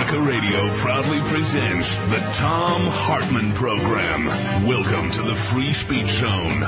America Radio proudly presents the Thom Hartmann Program. Welcome to the Free Speech Zone.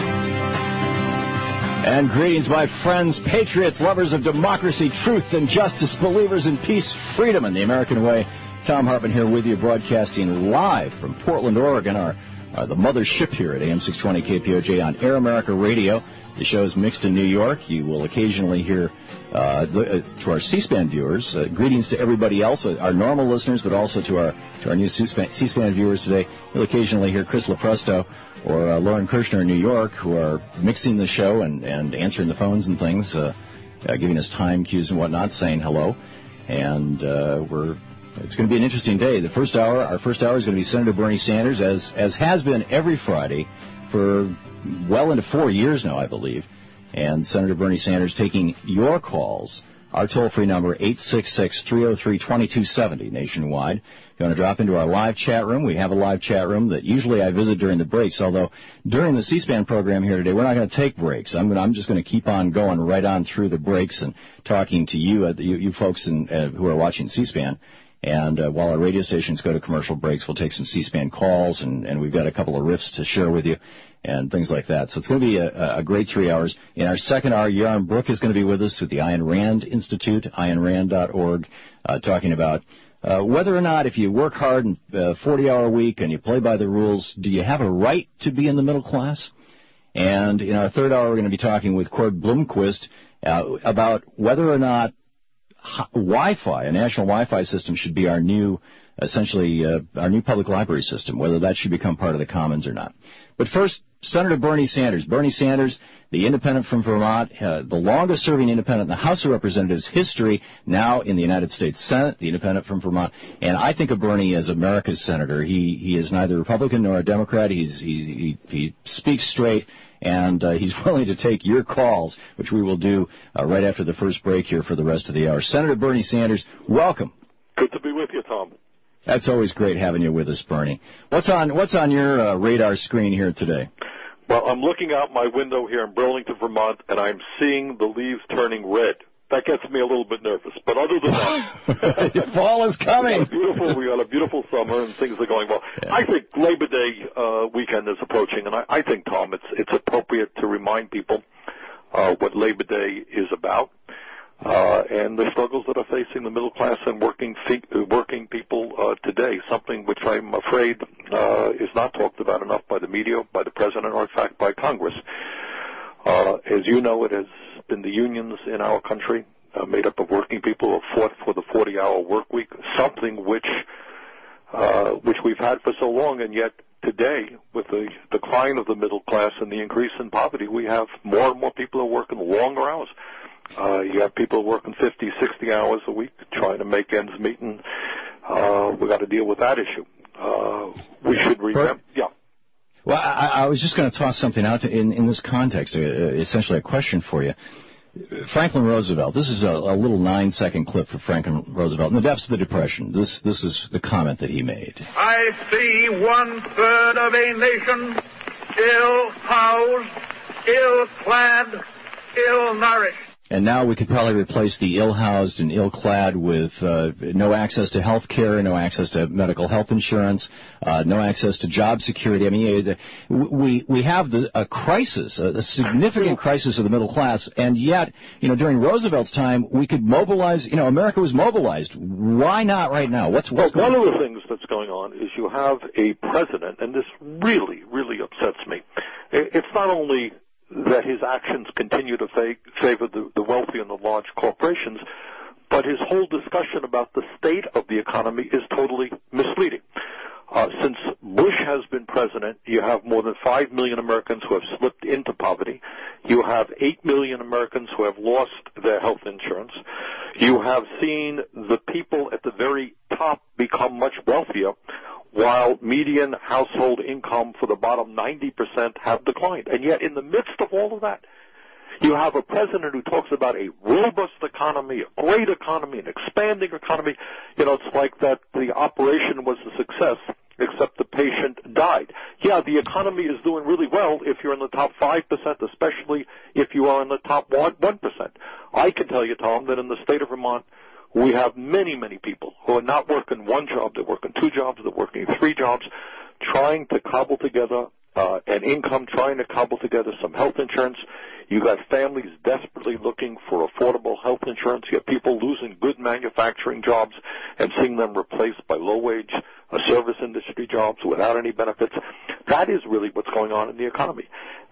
And greetings, my friends, patriots, lovers of democracy, truth, and justice, believers in peace, freedom, and the American way. Thom Hartmann here with you, broadcasting live from Portland, Oregon, the mothership here at AM 620 KPOJ on Air America Radio. The show is mixed in New York. You will occasionally hear, to our C-SPAN viewers, greetings to everybody else, our normal listeners, but also to our new C-SPAN viewers today. You'll occasionally hear Chris Lepresto or Lauren Kirshner in New York, who are mixing the show and answering the phones and things, giving us time cues and whatnot, saying hello. And it's going to be an interesting day. Our first hour is going to be Senator Bernie Sanders, as has been every Friday for well into 4 years now, I believe. And Senator Bernie Sanders taking your calls. Our toll-free number, 866-303-2270 nationwide. If you want to drop into our live chat room, we have a live chat room that usually I visit during the breaks, although during the C-SPAN program here today, we're not going to take breaks. I'm just going to keep on going right on through the breaks and talking to you folks who are watching C-SPAN. And while our radio stations go to commercial breaks, we'll take some C-SPAN calls, and we've got a couple of riffs to share with you and things like that. So it's going to be a great 3 hours. In our second hour, Yaron Brook is going to be with us with the Ayn Rand Institute, AynRand.org, talking about whether or not if you work hard and 40-hour week and you play by the rules, do you have a right to be in the middle class? And in our third hour, we're going to be talking with Cord Bloomquist about whether or not Wi-Fi, a national Wi-Fi system, should be our new public library system, whether that should become part of the Commons or not. But first, Senator Bernie Sanders. Bernie Sanders, the independent from Vermont, the longest-serving independent in the House of Representatives history, now in the United States Senate, the independent from Vermont. And I think of Bernie as America's senator. He is neither Republican nor a Democrat. He speaks straight. And he's willing to take your calls, which we will do right after the first break here for the rest of the hour. Senator Bernie Sanders, welcome. Good to be with you, Tom. That's always great having you with us, Bernie. What's on your radar screen here today? Well, I'm looking out my window here in Burlington, Vermont, and I'm seeing the leaves turning red. That gets me a little bit nervous. But other than that, fall is coming. We got a beautiful summer, and things are going well. Yeah. I think Labor Day weekend is approaching, and I think, Tom, it's appropriate to remind people what Labor Day is about and the struggles that are facing the middle class and working people today, something which I'm afraid is not talked about enough by the media, by the president, or in fact by Congress. As you know, it has been the unions in our country made up of working people who have fought for the 40-hour work week, something which we've had for so long, and yet today, with the decline of the middle class and the increase in poverty, we have more and more people who are working longer hours. You have people working 50, 60 hours a week trying to make ends meet, and we've got to deal with that issue. We should remember, yeah. Well, I was just going to toss something out in this context, essentially a question for you. Franklin Roosevelt, this is a little 9-second clip for Franklin Roosevelt. In the depths of the Depression, this is the comment that he made. I see 1/3 of a nation ill-housed, ill-clad, ill-nourished. And now we could probably replace the ill-housed and ill-clad with no access to health care, no access to medical health insurance, no access to job security. I mean, we have a crisis, a significant crisis of the middle class, and yet, during Roosevelt's time, we could mobilize, America was mobilized. Why not right now? What's going on? One of the things that's going on is you have a president, and this really, really upsets me. It's not only that his actions continue to favor the wealthy and the large corporations, but his whole discussion about the state of the economy is totally misleading. Since Bush has been president, you have more than 5 million Americans who have slipped into poverty. You have 8 million Americans who have lost their health insurance. You have seen the people at the very top become much wealthier, while median household income for the bottom 90% have declined. And yet, in the midst of all of that, you have a president who talks about a robust economy, a great economy, an expanding economy. It's like that the operation was a success, except the patient died. Yeah, the economy is doing really well if you're in the top 5%, especially if you are in the top 1%. I can tell you, Tom, that in the state of Vermont, we have many, many people who are not working one job, they're working two jobs, they're working three jobs, trying to cobble together an income, trying to cobble together some health insurance. You got families desperately looking for affordable health insurance. You have people losing good manufacturing jobs and seeing them replaced by low-wage service industry jobs without any benefits. That is really what's going on in the economy.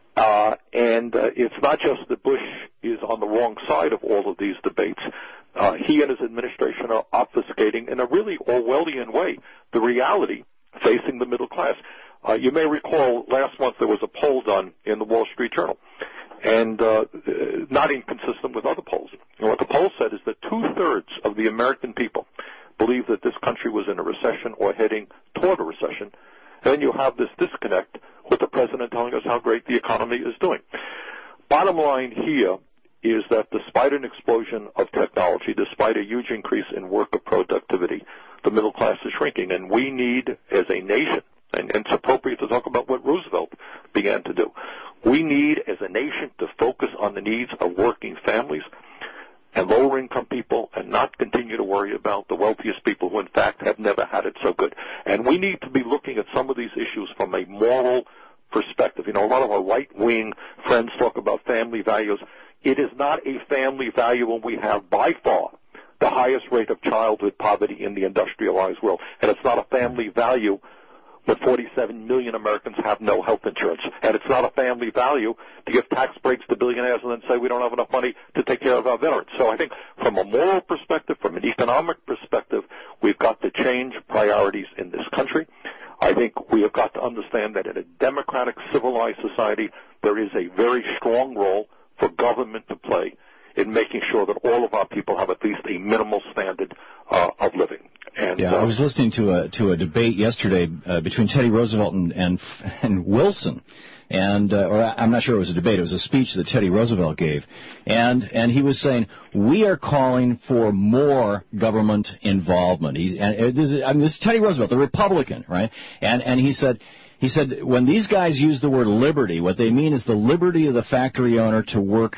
And it's not just that Bush is on the wrong side of all of these debates. He and his administration are obfuscating in a really Orwellian way the reality facing the middle class. You may recall last month there was a poll done in the Wall Street Journal, and not inconsistent with other polls. And what the poll said is that 2/3 of the American people believe that this country was in a recession or heading toward a recession. And then you have this disconnect with the president telling us how great the economy is doing. Bottom line here is that despite an explosion of technology, despite a huge increase in worker productivity, the middle class is shrinking. And we need, as a nation, and it's appropriate to talk about what Roosevelt began to do, we need, as a nation, to focus on the needs of working families and lower-income people and not continue to worry about the wealthiest people who, in fact, have never had it so good. And we need to be looking at some of these issues from a moral perspective. You know, a lot of our right-wing friends talk about family values. It is not a family value when we have, by far, the highest rate of childhood poverty in the industrialized world. And it's not a family value when 47 million Americans have no health insurance. And it's not a family value to give tax breaks to billionaires and then say we don't have enough money to take care of our veterans. So I think from a moral perspective, from an economic perspective, we've got to change priorities in this country. I think we have got to understand that in a democratic, civilized society, there is a very strong role for government to play in making sure that all of our people have at least a minimal standard of living. And, I was listening to a debate yesterday between Teddy Roosevelt and Wilson, or I'm not sure it was a debate. It was a speech that Teddy Roosevelt gave, and he was saying we are calling for more government involvement. This is Teddy Roosevelt, the Republican, right? And he said. He said, when these guys use the word liberty, what they mean is the liberty of the factory owner to work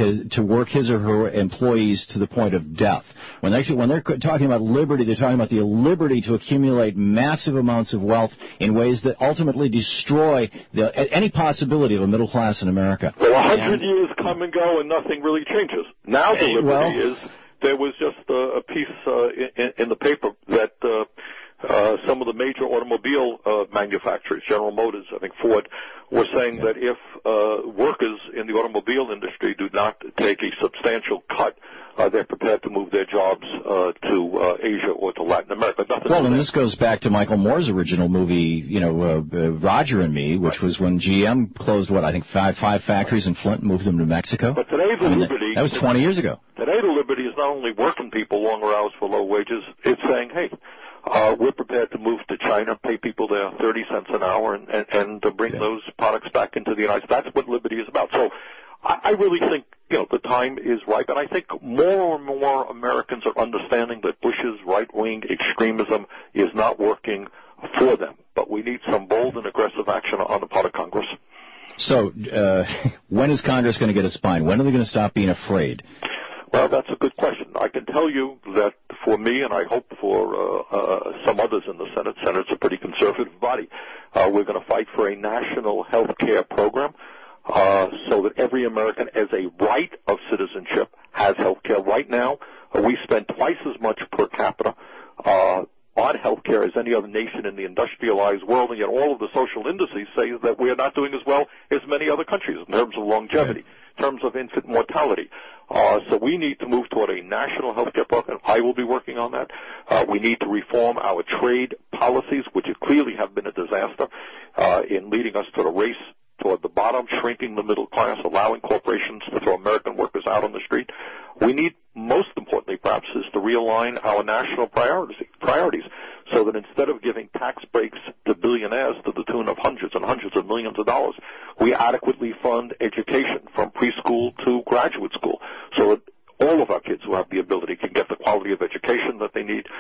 his or her employees to the point of death. When they're talking about liberty, they're talking about the liberty to accumulate massive amounts of wealth in ways that ultimately destroy any possibility of a middle class in America. Well, 100 years come and go and nothing really changes. Now the liberty is, there was just a piece in the paper that some of the major automobile manufacturers, General Motors, I think Ford, were saying that if workers in the automobile industry do not take a substantial cut, they're prepared to move their jobs to Asia or to Latin America. And this goes back to Michael Moore's original movie, Roger and Me, which was when GM closed, I think five factories in Flint and moved them to Mexico. But today the liberty... That was 20 years ago. Today the liberty is not only working people longer hours for low wages, it's saying, hey, we're prepared to move to China, pay people there 30 cents an hour, and to bring those products back into the United States. That's what liberty is about. So I really think, the time is ripe, and I think more and more Americans are understanding that Bush's right-wing extremism is not working for them. But we need some bold and aggressive action on the part of Congress. So when is Congress going to get a spine? When are they going to stop being afraid? Well, that's a good question. I can tell you that for me, and I hope for some others in the Senate, Senate's a pretty conservative body, we're going to fight for a national health care program so that every American, as a right of citizenship, has health care. Right now, we spend twice as much per capita on health care as any other nation in the industrialized world, and yet all of the social indices say that we are not doing as well as many other countries in terms of longevity, in terms of infant mortality. So we need to move toward a national health care program. I will be working on that. We need to reform our trade policies, which clearly have been a disaster in leading us to the race toward the bottom, shrinking the middle class, allowing corporations to throw American workers out on the street. We need, most importantly perhaps, is to realign our national priorities so that instead of giving tax breaks to billionaires to the tune of hundreds and hundreds of millions of dollars, we adequately fund education from preschool to graduate school so that all of our kids who have the ability can get the quality of education that they need.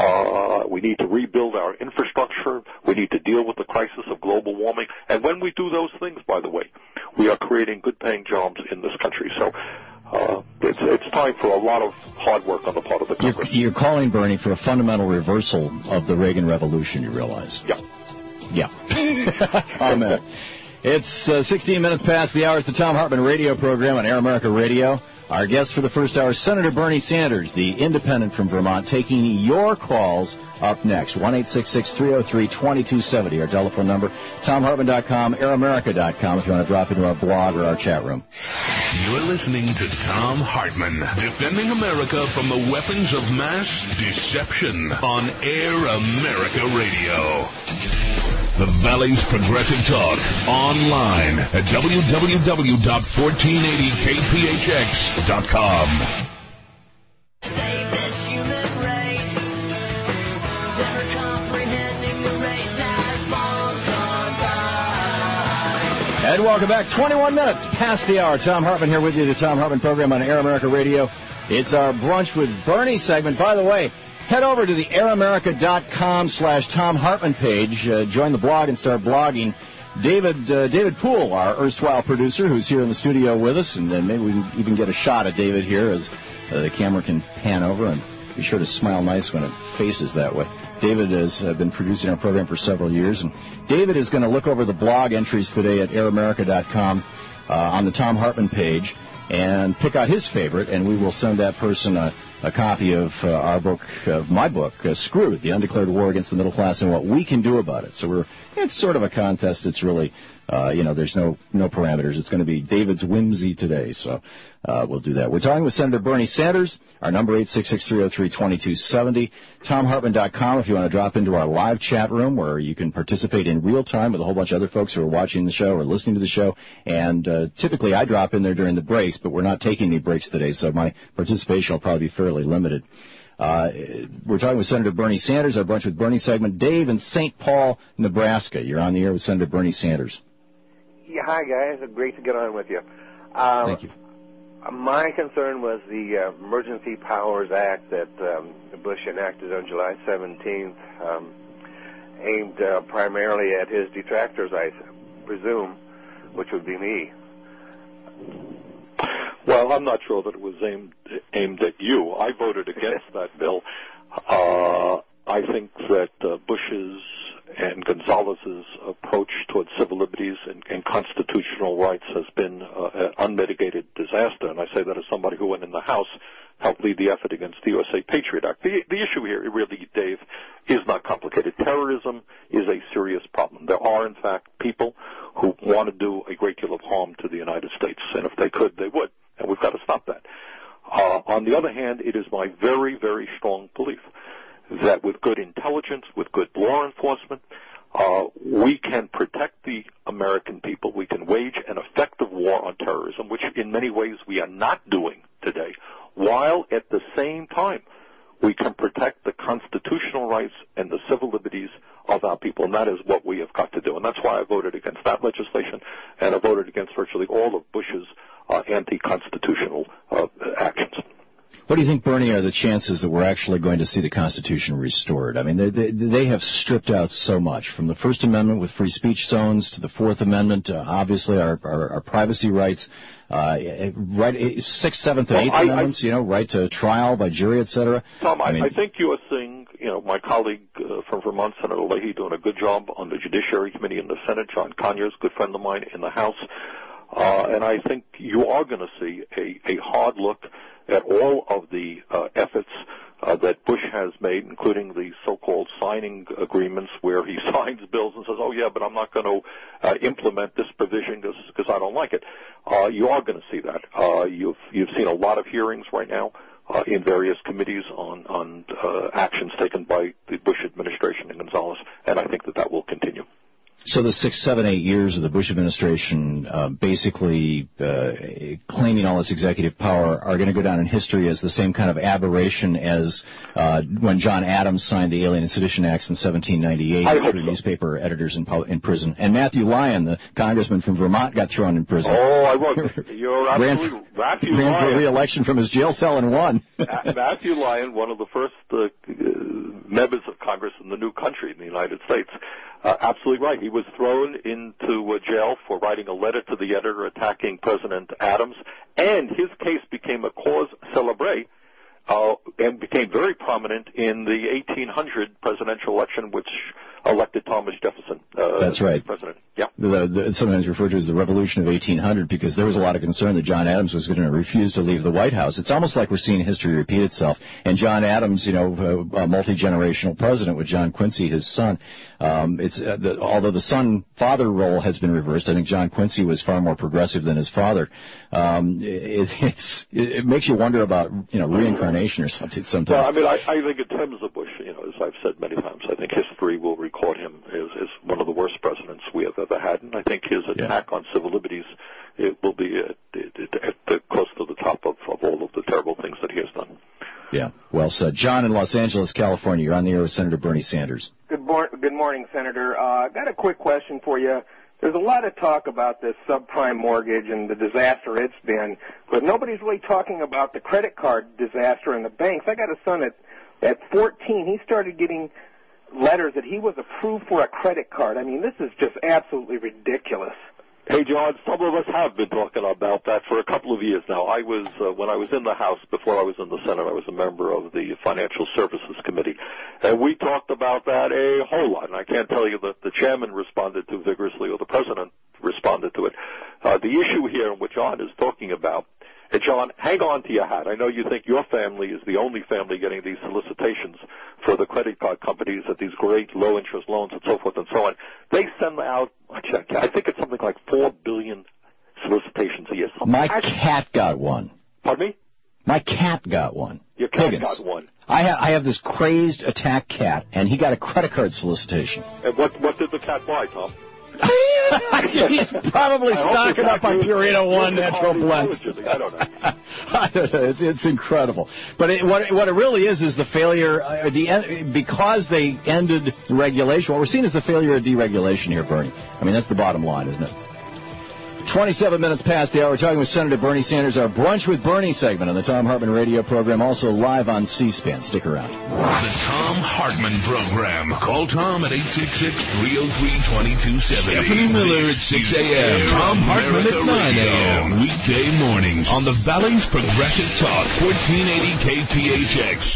We need to rebuild our infrastructure. We need to deal with the crisis of global warming. And when we do those things, by the way, we are creating good-paying jobs in this country. So it's time for a lot of hard work on the part of the Congress. You're calling, Bernie, for a fundamental reversal of the Reagan Revolution, you realize? Yeah. Amen. It's 16 minutes past the hour. It's the Thom Hartmann radio program on Air America Radio. Our guest for the first hour, Senator Bernie Sanders, the independent from Vermont, taking your calls up next. 1-866-303-2270, our telephone number. ThomHartmann.com, AirAmerica.com if you want to drop into our blog or our chat room. You're listening to Thom Hartmann, defending America from the weapons of mass deception on Air America Radio. The Valley's Progressive Talk, online at www.1480kphx.com. Save this human race, never comprehending the race has long gone by. And welcome back. 21 minutes past the hour. Thom Hartmann here with you, the Thom Hartmann program on Air America Radio. It's our Brunch with Bernie segment. By the way, head over to the airamerica.com/Thom Hartmann page. Join the blog and start blogging. David Poole, our erstwhile producer, who's here in the studio with us, and then maybe we can even get a shot of David here as the camera can pan over, and be sure to smile nice when it faces that way. David has been producing our program for several years, and David is going to look over the blog entries today at airamerica.com on the Thom Hartmann page and pick out his favorite, and we will send that person a copy of my book, Screwed, The Undeclared War Against the Middle Class and What We Can Do About It. So it's sort of a contest. It's really, there's no parameters. It's going to be David's whimsy today, so we'll do that. We're talking with Senator Bernie Sanders. Our number, 866-303-2270. ThomHartmann.com if you want to drop into our live chat room where you can participate in real time with a whole bunch of other folks who are watching the show or listening to the show. And typically I drop in there during the breaks, but we're not taking any breaks today, so my participation will probably be fairly limited. We're talking with Senator Bernie Sanders, our Brunch with Bernie segment. Dave in St. Paul, Nebraska. You're on the air with Senator Bernie Sanders. Yeah, hi, guys. Great to get on with you. Thank you. My concern was the Emergency Powers Act that Bush enacted on July 17th, aimed primarily at his detractors, I presume, which would be me. Well, I'm not sure that it was aimed at you. I voted against that bill. I think that Bush's and Gonzalez's approach towards civil liberties and constitutional rights has been an unmitigated disaster, and I say that as somebody who went in the House, helped lead the effort against the USA Patriot Act. The issue here, really, Dave, is not complicated. Terrorism is a serious problem. There are, in fact, people who want to do a great deal of harm to the United States, and if they could, they would, and we've got to stop that. On the other hand, it is my very, very strong belief that with good intelligence, with good law enforcement, we can protect the American people. We can wage an effective war on terrorism, which in many ways we are not doing today, while at the same time we can protect the constitutional rights and the civil liberties of our people, and that is what we have got to do. And that's why I voted against that legislation, and I voted against virtually all of Bush's anti-constitutional actions. What do you think, Bernie, are the chances that we're actually going to see the Constitution restored? I mean, they have stripped out so much, from the First Amendment with free speech zones to the Fourth Amendment, obviously our privacy rights, Sixth, Seventh, and Eighth Amendments, right to trial by jury, et cetera. Tom, I think you are seeing, my colleague from Vermont, Senator Leahy, doing a good job on the Judiciary Committee in the Senate. John Conyers, good friend of mine, in the House. And I think you are going to see a hard look at all of the efforts that Bush has made, including the so-called signing agreements where he signs bills and says, oh, yeah, but I'm not going to implement this provision because I don't like it. You are going to see that. You've seen a lot of hearings right now in various committees on actions taken by the Bush administration and Gonzalez, and I think that will continue. So the 6, 7, 8 years of the Bush administration basically claiming all this executive power are going to go down in history as the same kind of aberration as when John Adams signed the Alien and Sedition Acts in 1798 through newspaper editors in prison. And Matthew Lyon, the congressman from Vermont, got thrown in prison. Oh, I was. You're absolutely Matthew Lyon. Ran for re-election from his jail cell and won. Matthew Lyon, one of the first members of Congress in the new country in the United States, Absolutely right. He was thrown into jail for writing a letter to the editor attacking President Adams, and his case became a cause célèbre and became very prominent in the 1800 presidential election, which elected Thomas Jefferson. That's right. President. Yeah. It's sometimes referred to as the Revolution of 1800 because there was a lot of concern that John Adams was going to refuse to leave the White House. It's almost like we're seeing history repeat itself. And John Adams, a multi-generational president with John Quincy, his son. Although the son-father role has been reversed, I think John Quincy was far more progressive than his father. It makes you wonder about reincarnation or something sometimes. Well, I mean, I think in terms of Bush, as I've said many times, I think history will record him as one of the worst presidents we have ever had, and I think his attack on civil liberties will be close to the top of all of the terrible things that he has done. Yeah, well said. John in Los Angeles, California, you're on the air with Senator Bernie Sanders. Good morning, Senator. I got a quick question for you. There's a lot of talk about this subprime mortgage and the disaster it's been, but nobody's really talking about the credit card disaster and the banks. I got a son at 14. He started getting letters that he was approved for a credit card. I mean, this is just absolutely ridiculous. Hey, John, some of us have been talking about that for a couple of years now. I was, when I was in the House, before I was in the Senate, I was a member of the Financial Services Committee, and we talked about that a whole lot. And I can't tell you that the chairman responded to vigorously or the president responded to it. The issue here, what John is talking about, and John, hang on to your hat. I know you think your family is the only family getting these solicitations for the credit card companies at these great low-interest loans and so forth and so on. They send out, I think it's something like 4 billion solicitations a year. My cat got one. Pardon me? My cat got one. Your cat Higgins. got one. I have this crazed attack cat, and he got a credit card solicitation. And what did the cat buy, Tom? He's probably stocking up on Purina One Natural Blends. I don't know. I don't know. It's incredible. But what it really is the failure, because they ended regulation. What we're seeing is the failure of deregulation here, Bernie. I mean, that's the bottom line, isn't it? 27 minutes past the hour. We're talking with Senator Bernie Sanders, our Brunch with Bernie segment on the Tom Hartman radio program, also live on C-SPAN. Stick around. The Tom Hartman program. Call Tom at 866-303-2270. Stephanie Miller at 6 a.m. Tom Hartman at 9 a.m. Weekday mornings on the Valley's Progressive Talk, 1480 KPHX.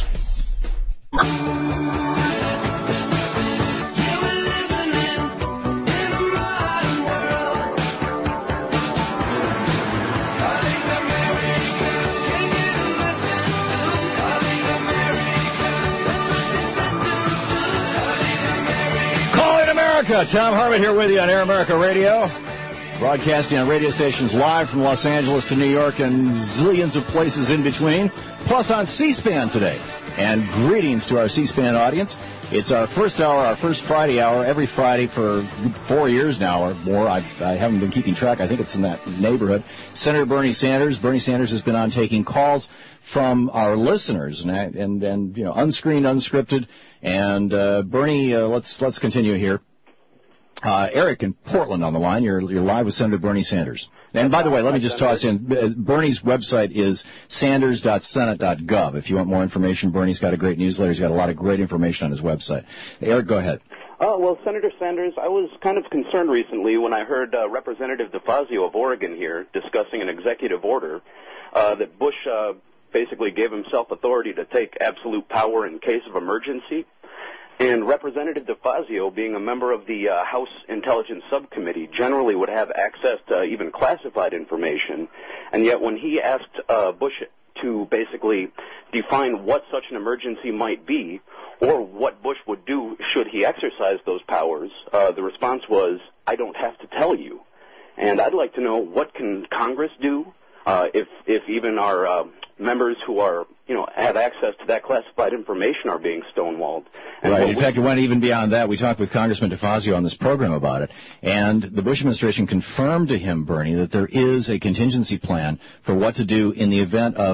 Tom Hartman here with you on Air America Radio, broadcasting on radio stations live from Los Angeles to New York and zillions of places in between, plus on C-SPAN today. And greetings to our C-SPAN audience. It's our first hour, our first Friday hour, every Friday for 4 years now or more. I haven't been keeping track. I think it's in that neighborhood. Senator Bernie Sanders. Bernie Sanders has been on taking calls from our listeners and unscreened, unscripted. And Bernie, let's continue here. Eric in Portland on the line. You're live with Senator Bernie Sanders. And by the way, let me just toss in, Bernie's website is sanders.senate.gov. If you want more information, Bernie's got a great newsletter. He's got a lot of great information on his website. Eric, go ahead. Well, Senator Sanders, I was kind of concerned recently when I heard Representative DeFazio of Oregon here discussing an executive order that Bush basically gave himself authority to take absolute power in case of emergency. And Representative DeFazio, being a member of the House Intelligence Subcommittee, generally would have access to even classified information. And yet when he asked Bush to basically define what such an emergency might be or what Bush would do should he exercise those powers, the response was, I don't have to tell you. And I'd like to know, what can Congress do if even our members who are, have access to that classified information are being stonewalled. And right. In fact, it went even beyond that. We talked with Congressman DeFazio on this program about it, and the Bush administration confirmed to him, Bernie, that there is a contingency plan for what to do in the event of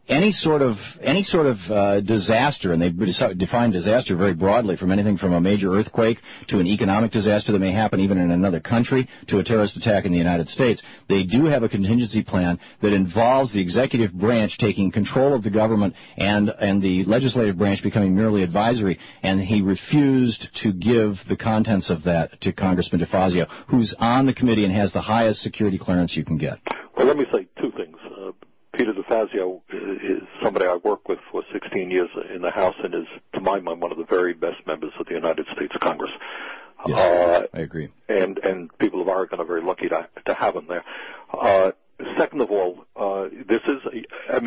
any sort of disaster, and they define disaster very broadly, from anything from a major earthquake to an economic disaster that may happen even in another country to a terrorist attack in the United States. They do have a contingency plan that involves the executive branch taking control of the government and the legislative branch becoming merely advisory, and he refused to give the contents of that to Congressman DeFazio, who's on the committee and has the highest security clearance you can get. Well, let me say two things. Peter DeFazio is somebody I worked with for 16 years in the House and is, to my mind, one of the very best members of the United States Congress. Yes, I agree. And people of Oregon are very lucky to have him there. Second of all, this is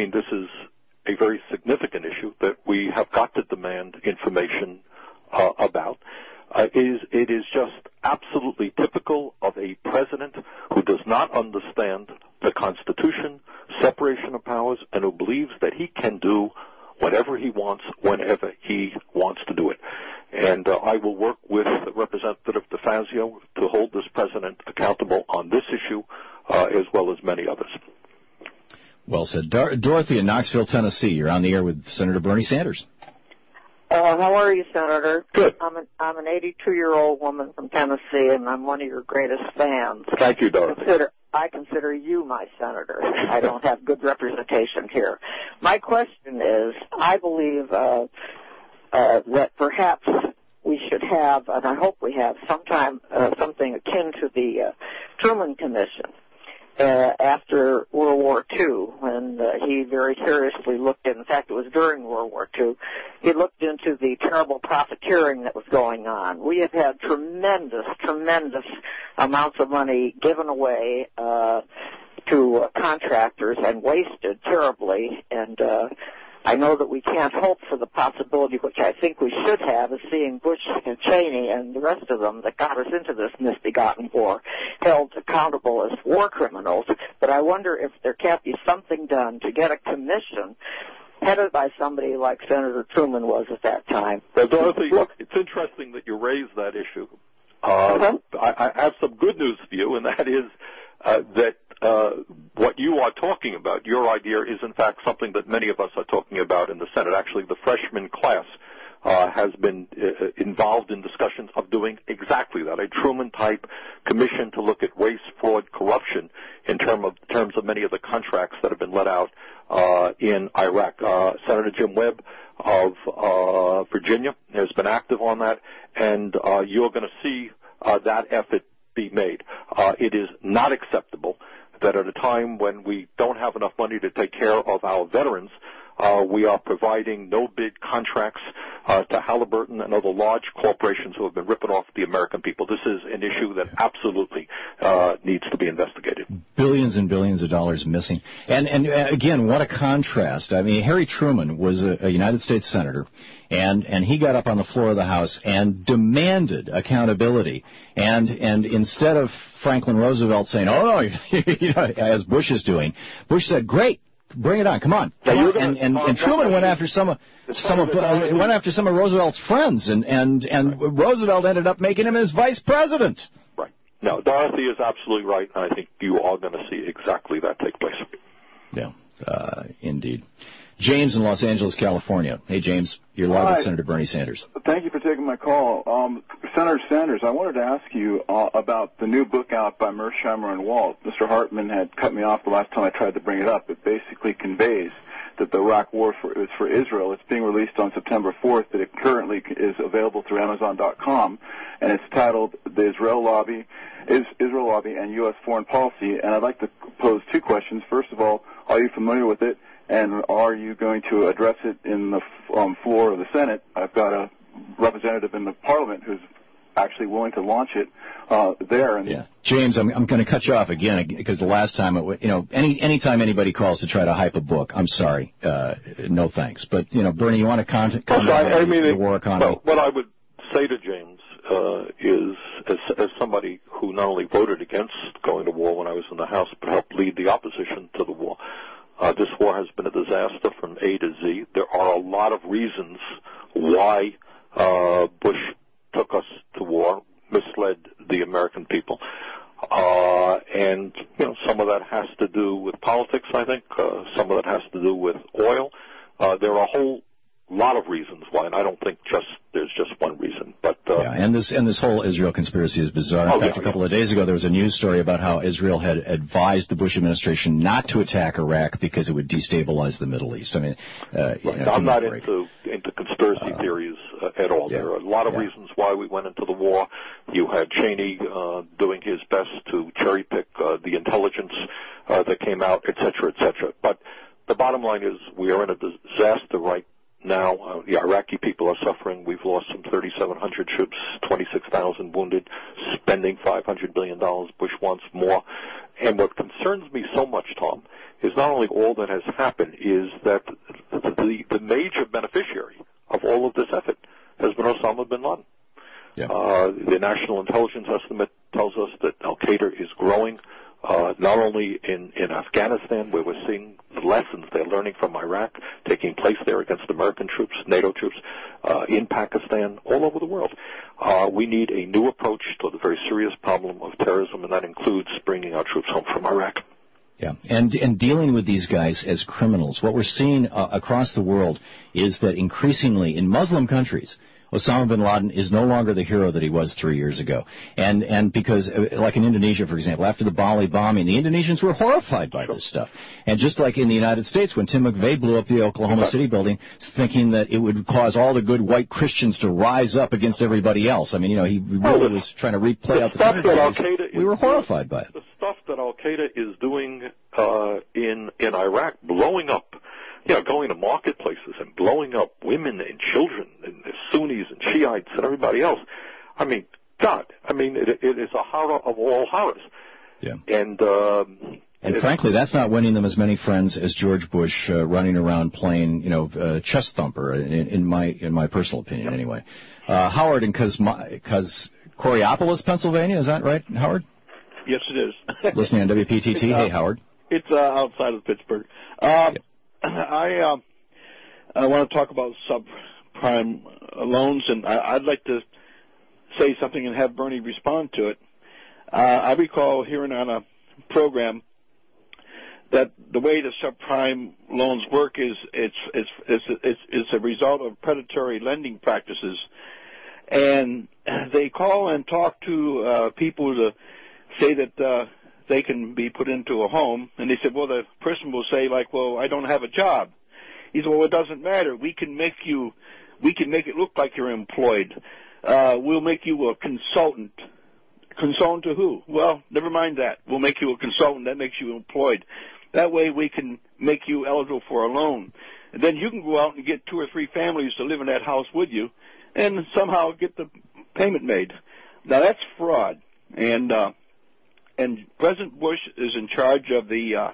a very significant issue that we have got to demand information about. It is just absolutely typical of a president who does not understand the Constitution, separation of powers, and who believes that he can do whatever he wants whenever he wants to do it. And I will work with Representative DeFazio to hold this president accountable on this issue as well as many others. Well said. Dorothy in Knoxville, Tennessee. You're on the air with Senator Bernie Sanders. How are you, Senator? Good. I'm an 82-year-old woman from Tennessee, and I'm one of your greatest fans. Thank you, Dorothy. I consider you my senator. I don't have good representation here. My question is, I believe that perhaps we should have, and I hope we have, sometime something akin to the Truman Commission. After World War II, when he very seriously looked in fact, it was during World War II, he looked into the terrible profiteering that was going on. We have had tremendous amounts of money given away to contractors and wasted terribly, and I know that we can't hope for the possibility, which I think we should have, of seeing Bush and Cheney and the rest of them that got us into this misbegotten war held accountable as war criminals. But I wonder if there can't be something done to get a commission headed by somebody like Senator Truman was at that time. Well, Dorothy, it's interesting that you raised that issue. I have some good news for you, and that is that what you are talking about, your idea, is in fact something that many of us are talking about in the Senate. Actually, the freshman class has been involved in discussions of doing exactly that, a Truman-type commission to look at waste, fraud, corruption in terms of many of the contracts that have been let out in Iraq. Senator Jim Webb of Virginia has been active on that, and you're going to see that effort be made. It is not acceptable that at a time when we don't have enough money to take care of our veterans, we are providing no-bid contracts to Halliburton and other large corporations who have been ripping off the American people. This is an issue that absolutely needs to be investigated. Billions and billions of dollars missing. And again, what a contrast. I mean, Harry Truman was a United States Senator, and he got up on the floor of the House and demanded accountability. And instead of Franklin Roosevelt saying, "Oh, no," as Bush is doing, Bush said, "Great. Bring it on! Come on!" And Truman went after some of Roosevelt's friends, and Roosevelt ended up making him his vice president. Right. No, Dorothy is absolutely right, and I think you are going to see exactly that take place. Yeah, indeed. James in Los Angeles, California. Hey, James, you're live with Senator Bernie Sanders. Thank you for taking my call. Senator Sanders, I wanted to ask you about the new book out by Mearsheimer and Walt. Mr. Hartman had cut me off the last time I tried to bring it up. It basically conveys that the Iraq war is for Israel. It's being released on September 4th, that it currently is available through Amazon.com, and it's titled The Israel Lobby and U.S. Foreign Policy. And I'd like to pose two questions. First of all, are you familiar with it? And are you going to address it in the floor of the Senate? I've got a representative in the Parliament who's actually willing to launch it there. And yeah, James, I'm going to cut you off again because the last time, anytime anybody calls to try to hype a book, I'm sorry, no thanks. But Bernie, you want to comment on the war economy? Well, what I would say to James is, as somebody who not only voted against going to war when I was in the House, but helped lead the opposition to the war. This war has been a disaster from A to Z. There are a lot of reasons why Bush took us to war, misled the American people. And some Some of that has to do with politics, I think. Some of that has to do with oil. There are a whole lot of reasons why, and I don't think there's just one reason. But and this whole Israel conspiracy is bizarre. In fact, a couple of days ago, there was a news story about how Israel had advised the Bush administration not to attack Iraq because it would destabilize the Middle East. I mean, I'm not into conspiracy theories at all. There are a lot of reasons why we went into the war. You had Cheney doing his best to cherry pick the intelligence that came out, et cetera, et cetera. But the bottom line is we are in a disaster right now. The Iraqi people are suffering. We've lost some 3,700 troops, 26,000 wounded, spending $500 billion. Bush wants more. And what concerns me so much, Tom, is not only all that has happened, is that the major beneficiary of all of this effort has been Osama bin Laden. Yeah. The National Intelligence Estimate tells us that Al-Qaeda is growing, not only in Afghanistan, where we're seeing the lessons they're learning from Iraq taking place there against American troops, NATO troops, in Pakistan, all over the world. We need a new approach to the very serious problem of terrorism, and that includes bringing our troops home from Iraq. Yeah, and dealing with these guys as criminals. What we're seeing across the world is that increasingly in Muslim countries, Osama bin Laden is no longer the hero that he was 3 years ago. And because, like in Indonesia, for example, after the Bali bombing, the Indonesians were horrified by this stuff. And just like in the United States, when Tim McVeigh blew up the Oklahoma City building, thinking that it would cause all the good white Christians to rise up against everybody else. I mean, he really was trying to replay out the stuff that Al-Qaeda. We were horrified by it. The stuff that Al-Qaeda is doing in Iraq, blowing up, going to marketplaces and blowing up women and children and the Sunnis and Shiites and everybody else. I mean, God, it is a horror of all horrors. Yeah. And frankly, that's not winning them as many friends as George Bush running around playing, chest thumper, in my personal opinion, anyway. Howard in Coriopolis, Pennsylvania, is that right, Howard? Yes, it is. Listening on WPTT. Hey, Howard. It's outside of Pittsburgh. I want to talk about subprime loans, and I'd like to say something and have Bernie respond to it. I recall hearing on a program that the way the subprime loans work is it's a result of predatory lending practices, and they call and talk to people to say that they can be put into a home, and they said, well, the person will say, like, well, I don't have a job. He said, well, it doesn't matter. We can make it look like you're employed. We'll make you a consultant. Consultant to who? Well, never mind that. We'll make you a consultant. That makes you employed. That way we can make you eligible for a loan. And then you can go out and get 2 or 3 families to live in that house with you and somehow get the payment made. Now, that's fraud. And President Bush is in charge of the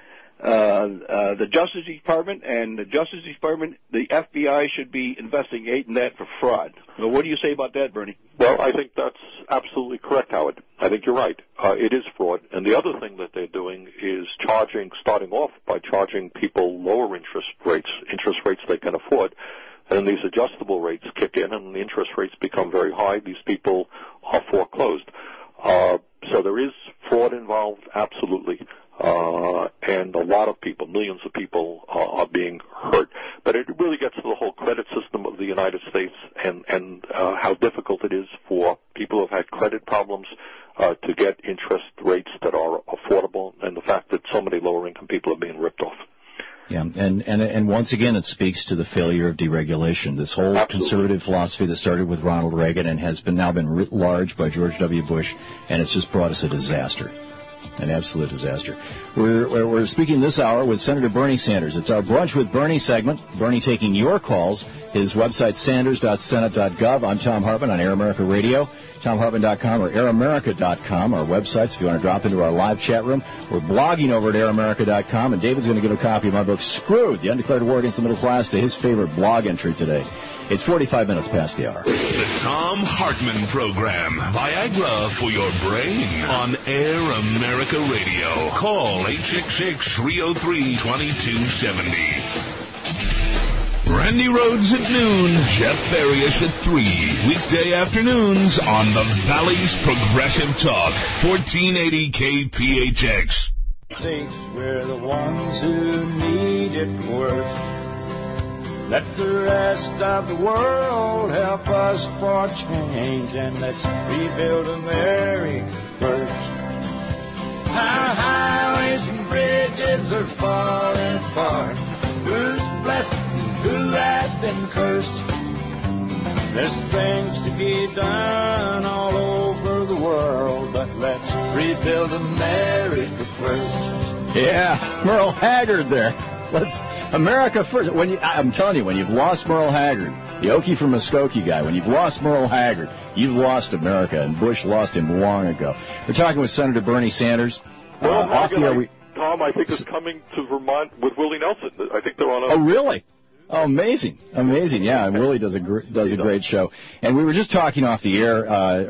Justice Department, and the Justice Department, the FBI should be investigating that for fraud. Well, what do you say about that, Bernie? Well, I think that's absolutely correct, Howard. I think you're right. It is fraud. And the other thing that they're doing is starting off by charging people lower interest rates they can afford. And these adjustable rates kick in, and the interest rates become very high. These people are foreclosed. So there is fraud involved, absolutely, and a lot of people, millions of people, are being hurt. But it really gets to the whole credit system of the United States and how difficult it is for people who have had credit problems to get interest rates that are affordable, and the fact that so many lower-income people are being ripped off. Yeah, and once again, it speaks to the failure of deregulation. This whole conservative philosophy that started with Ronald Reagan and has now been writ large by George W. Bush, and it's just brought us a disaster, an absolute disaster. We're speaking this hour with Senator Bernie Sanders. It's our Brunch with Bernie segment. Bernie taking your calls. His website, sanders.senate.gov. I'm Tom Hartman on Air America Radio, TomHartman.com or AirAmerica.com, our websites. If you want to drop into our live chat room, we're blogging over at AirAmerica.com, and David's going to give a copy of my book, Screwed, The Undeclared War Against the Middle Class, to his favorite blog entry today. It's 45 minutes past the hour. The Tom Hartman Program. Viagra for your brain on Air America Radio. Call 866-303-2270. Randy Rhodes at noon, Jeff Farias at 3. Weekday afternoons on the Valley's Progressive Talk, 1480 KPHX. States, we're the ones who need it worst. Let the rest of the world help us for change, and let's rebuild America first. Our highways and bridges are falling apart. Who's blessed and who has been cursed? There's things to be done all over the world, but let's rebuild America first. Yeah, Merle Haggard there. Let's America first. I'm telling you, when you've lost Merle Haggard, the Okie from Muskogee guy, when you've lost Merle Haggard, you've lost America, and Bush lost him long ago. We're talking with Senator Bernie Sanders. Well, Tom, I think is coming to Vermont with Willie Nelson. I think they're on a... Oh, really? Oh, amazing. Yeah, and Willie does a great show. And we were just talking off the air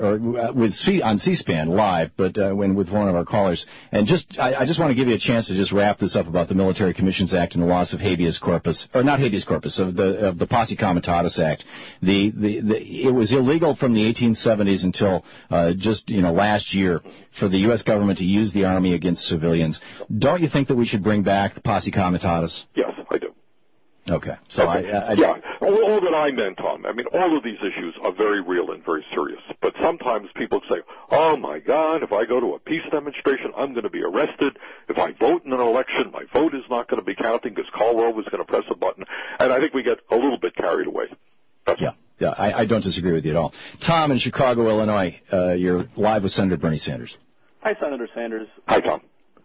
on C-SPAN live, but with one of our callers. And I just want to give you a chance to just wrap this up about the Military Commissions Act and the loss of habeas corpus, or not habeas corpus, of the Posse Comitatus Act. It was illegal from the 1870s until last year for the U.S. government to use the Army against civilians. Don't you think that we should bring back the Posse Comitatus? Yes, I do. Okay. So okay. All that I meant, Tom, I mean, all of these issues are very real and very serious. But sometimes people say, oh, my God, if I go to a peace demonstration, I'm going to be arrested. If I vote in an election, my vote is not going to be counting because Karl Rove is going to press a button. And I think we get a little bit carried away. Yeah, I don't disagree with you at all. Tom in Chicago, Illinois, you're live with Senator Bernie Sanders. Hi, Senator Sanders. Hi, Tom.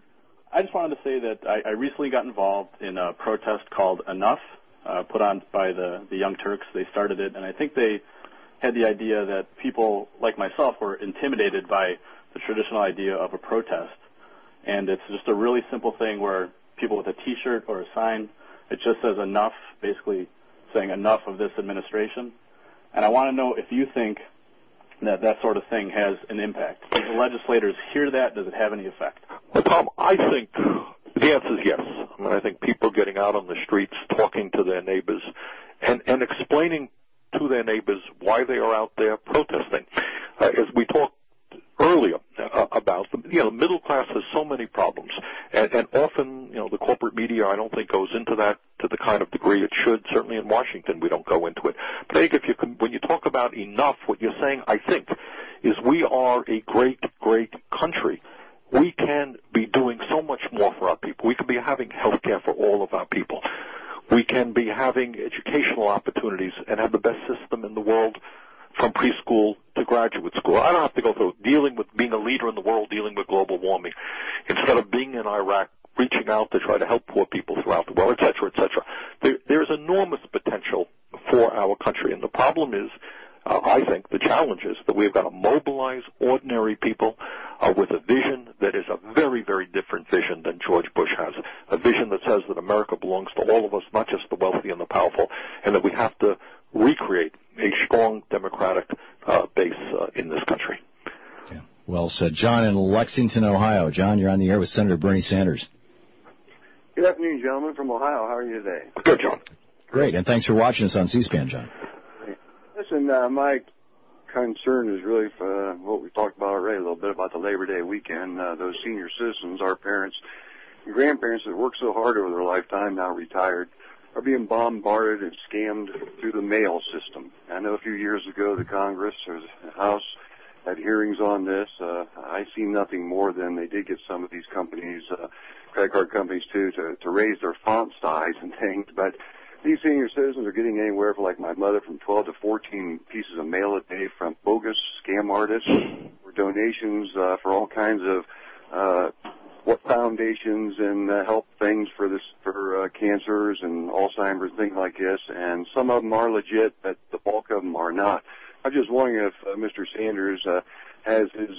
I just wanted to say that I recently got involved in a protest called Enough, put on by the Young Turks. They started it, and I think they had the idea that people like myself were intimidated by the traditional idea of a protest. And it's just a really simple thing where people with a T-shirt or a sign, it just says enough, basically saying enough of this administration. And I want to know if you think that sort of thing has an impact. Do the legislators hear that? Does it have any effect? Well, Tom, I think the answer is yes. I mean, I think people getting out on the streets, talking to their neighbors, and explaining to their neighbors why they are out there protesting. As we talked earlier about, the middle class has so many problems, and often, the corporate media, I don't think, goes into that to the kind of degree it should. Certainly in Washington, we don't go into it. But I think when you talk about enough, what you're saying, I think, is we are a great, great country. We can be doing so much more for our people. We could be having health care for all of our people. We can be having educational opportunities and have the best system in the world from preschool to graduate school. I don't have to go through dealing with being a leader in the world, dealing with global warming, instead of being in Iraq, reaching out to try to help poor people throughout the world, et cetera, et cetera. There's enormous potential for our country, and the problem is, I think, the challenge is that we've got to mobilize ordinary people with a vision that is a very, very different vision than George Bush has, a vision that says that America belongs to all of us, not just the wealthy and the powerful, and that we have to recreate a strong democratic base in this country. Yeah. Well said. John in Lexington, Ohio. John, you're on the air with Senator Bernie Sanders. Good afternoon, gentlemen from Ohio. How are you today? Good, John. Great, and thanks for watching us on C-SPAN, John. Listen, my concern is really for what we talked about already, a little bit about the Labor Day weekend. Those senior citizens, our parents and grandparents that worked so hard over their lifetime, now retired, are being bombarded and scammed through the mail system. I know a few years ago the Congress or the House had hearings on this. I see nothing more than they did get some of these companies, credit card companies too, to raise their font size and things, but these senior citizens are getting anywhere from, like my mother, from 12 to 14 pieces of mail a day from bogus scam artists or donations for all kinds of foundations and help things for cancers and Alzheimer's, things like this. And some of them are legit, but the bulk of them are not. I'm just wondering if Mr. Sanders has his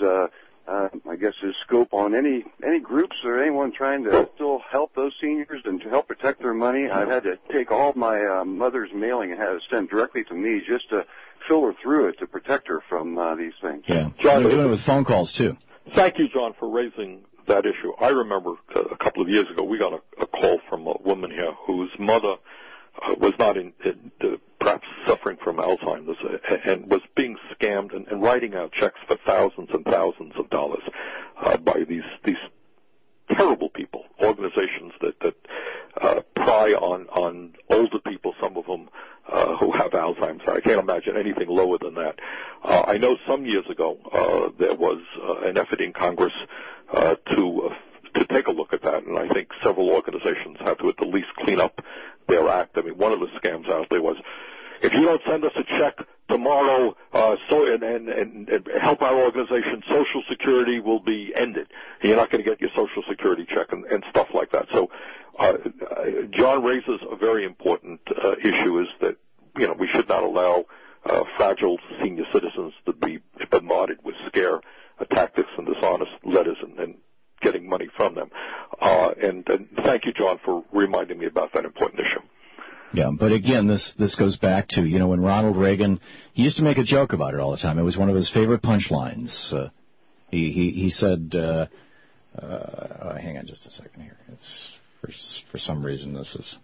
his scope on any groups or anyone trying to still help those seniors and to help protect their money. I've had to take all my mother's mailing and have it sent directly to me just to filter through it to protect her from these things. Yeah, John, they're doing it with phone calls too. Thank you, John, for raising that issue. I remember a couple of years ago we got a call from a woman here whose mother was not perhaps suffering from Alzheimer's and was being scammed and writing out checks for thousands and thousands of dollars by these terrible people. who have Alzheimer's. I can't imagine anything lower than that. I know some years ago there was an effort in Congress to take a look at that, and I think several organizations have to at the least clean up their act. I mean, one of the scams out there was, if you don't send us a check tomorrow, and help our organization, Social Security will be ended. You're not going to get your Social Security check and stuff like that. So, John raises a very important issue: is that we should not allow fragile senior citizens to be bombarded with scare tactics and dishonest letters and getting money from them. And thank you, John, for reminding me about that important issue. Yeah, but again, this goes back to, when Ronald Reagan, he used to make a joke about it all the time. It was one of his favorite punchlines. He said, hang on just a second here. It's for some reason this is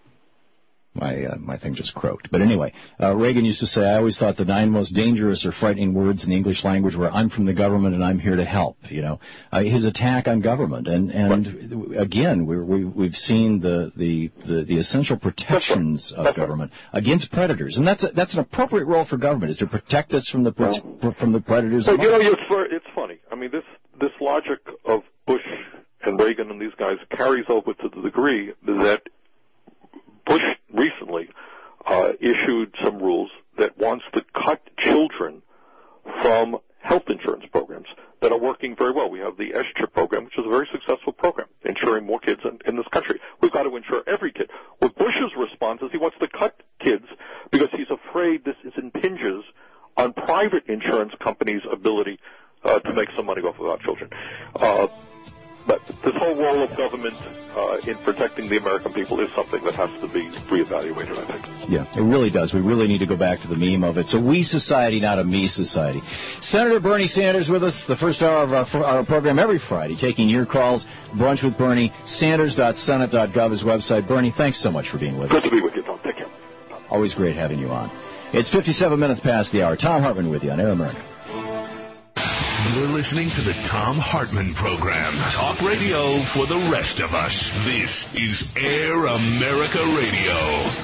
my thing just croaked. But anyway, Reagan used to say, I always thought the 9 most dangerous or frightening words in the English language were, I'm from the government and I'm here to help. His attack on government, and again, we've seen the essential protections of government against predators, and that's an appropriate role for government, is to protect us from the predators. But it's funny. I mean, this logic of Bush and Reagan and these guys carries over to the degree that Bush recently issued some rules that wants to cut children from health insurance programs that are working very well. We have the S-CHIP program, which is a very successful program, insuring more kids in this country. We've got to insure every kid. What Bush's response is, he wants to cut kids because he's afraid this impinges on private insurance companies' ability to make some money off of our children. But this whole role of government in protecting the American people is something that has to be reevaluated, I think. Yeah, it really does. We really need to go back to the meme of it's a we society, not a me society. Senator Bernie Sanders with us, the first hour of our program every Friday, taking your calls. Brunch with Bernie, sanders.senate.gov, his website. Bernie, thanks so much for being with us. Good to be with you, Tom. Take care. Always great having you on. It's 57 minutes past the hour. Tom Hartman with you on Air America. You're listening to the Tom Hartman Program. Talk radio for the rest of us. This is Air America Radio.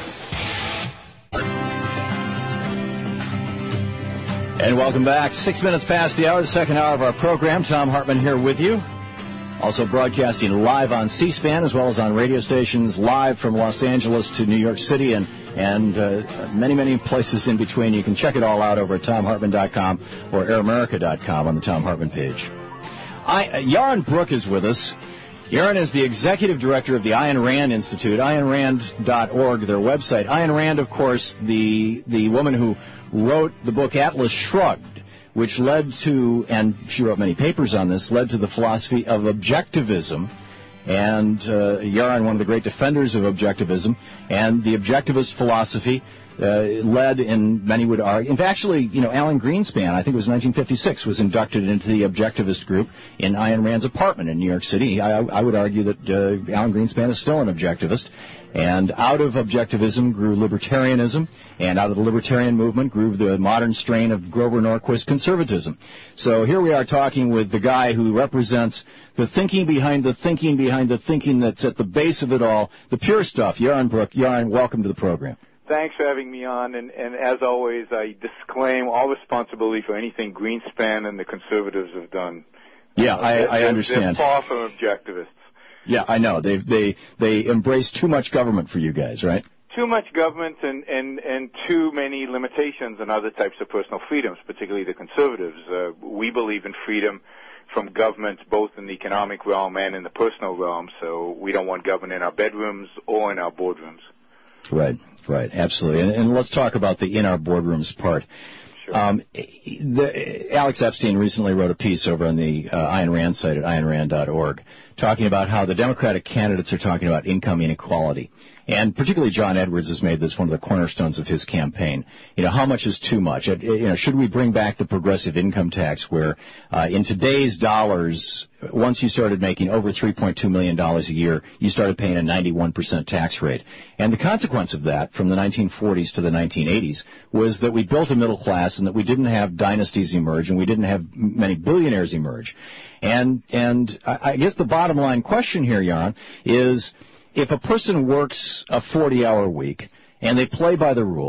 And welcome back. 6 minutes past the hour, the second hour of our program. Tom Hartman here with you. Also broadcasting live on C-SPAN as well as on radio stations live from Los Angeles to New York City and many, many places in between. You can check it all out over at TomHartman.com or AirAmerica.com on the Tom Hartman page. Yaron Brook is with us. Yaron is the executive director of the Ayn Rand Institute, AynRand.org, their website. Ayn Rand, of course, the woman who wrote the book Atlas Shrugged, which led to, and she wrote many papers on this, led to the philosophy of objectivism. And Yaron, one of the great defenders of objectivism, and the objectivist philosophy led, in many would argue, in fact, actually, Alan Greenspan, I think it was 1956, was inducted into the objectivist group in Ayn Rand's apartment in New York City. I would argue that Alan Greenspan is still an objectivist. And out of objectivism grew libertarianism, and out of the libertarian movement grew the modern strain of Grover Norquist conservatism. So here we are talking with the guy who represents the thinking behind the thinking behind the thinking that's at the base of it all, the pure stuff. Yaron Brook. Yaron, welcome to the program. Thanks for having me on, and as always, I disclaim all responsibility for anything Greenspan and the conservatives have done. Yeah, I understand. They're far from objectivists. Yeah, I know. They embrace too much government for you guys, right? Too much government and too many limitations on other types of personal freedoms, particularly the conservatives. We believe in freedom from government both in the economic realm and in the personal realm, so we don't want government in our bedrooms or in our boardrooms. Right, absolutely. And let's talk about the in our boardrooms part. Sure. Alex Epstein recently wrote a piece over on the Ayn Rand site at AynRand.org talking about how the Democratic candidates are talking about income inequality. And particularly John Edwards has made this one of the cornerstones of his campaign. How much is too much? Should we bring back the progressive income tax where in today's dollars, once you started making over $3.2 million a year, you started paying a 91% tax rate. And the consequence of that from the 1940s to the 1980s was that we built a middle class and that we didn't have dynasties emerge and we didn't have many billionaires emerge. And I guess the bottom line question here, Yaron, is if a person works a 40-hour week and they play by the rules,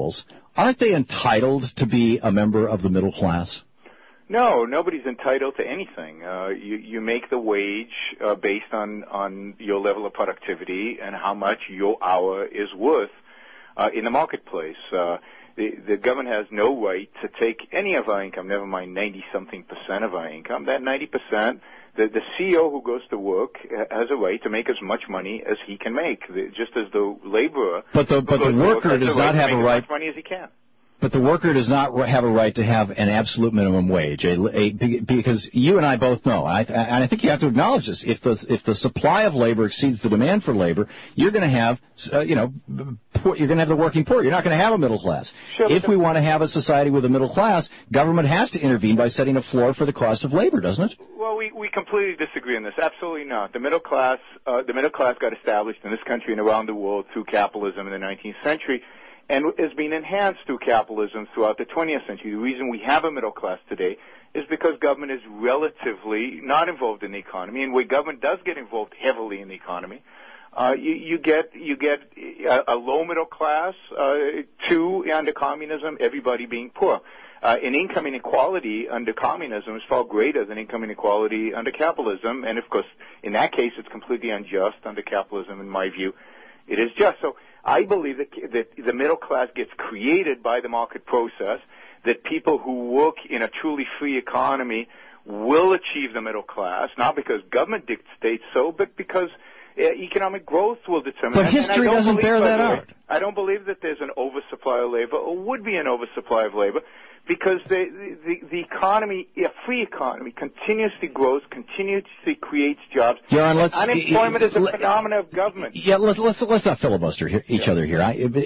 aren't they entitled to be a member of the middle class? No, nobody's entitled to anything. You make the wage based on your level of productivity and how much your hour is worth in the marketplace. The government has no right to take any of our income, never mind 90-something% of our income. That 90%, the CEO who goes to work has a right to make as much money as he can make, just as the laborer. But the worker does not have a right. As much money as he can. But the worker does not have a right to have an absolute minimum wage, because you and I both know, and I think you have to acknowledge this. If the supply of labor exceeds the demand for labor, you're going to have, poor, you're going to have the working poor. You're not going to have a middle class. Sure, if we want to have a society with a middle class, government has to intervene by setting a floor for the cost of labor, doesn't it? Well, we completely disagree on this. Absolutely not. The middle class got established in this country and around the world through capitalism in the 19th century. And has been enhanced through capitalism throughout the 20th century. The reason we have a middle class today is because government is relatively not involved in the economy, and where government does get involved heavily in the economy, you get a low middle class. Under communism, everybody being poor. And income inequality under communism is far greater than income inequality under capitalism, and of course, in that case, it's completely unjust. Under capitalism, in my view, it is just. So I believe that the middle class gets created by the market process, that people who work in a truly free economy will achieve the middle class, not because government dictates so, but because economic growth will determine that. But history doesn't bear that out. I don't believe that there's an oversupply of labor, or would be an oversupply of labor, because the economy, a free economy, continuously grows, continuously creates jobs. Jaron, unemployment is a phenomenon of government. Yeah, let's not filibuster each other here.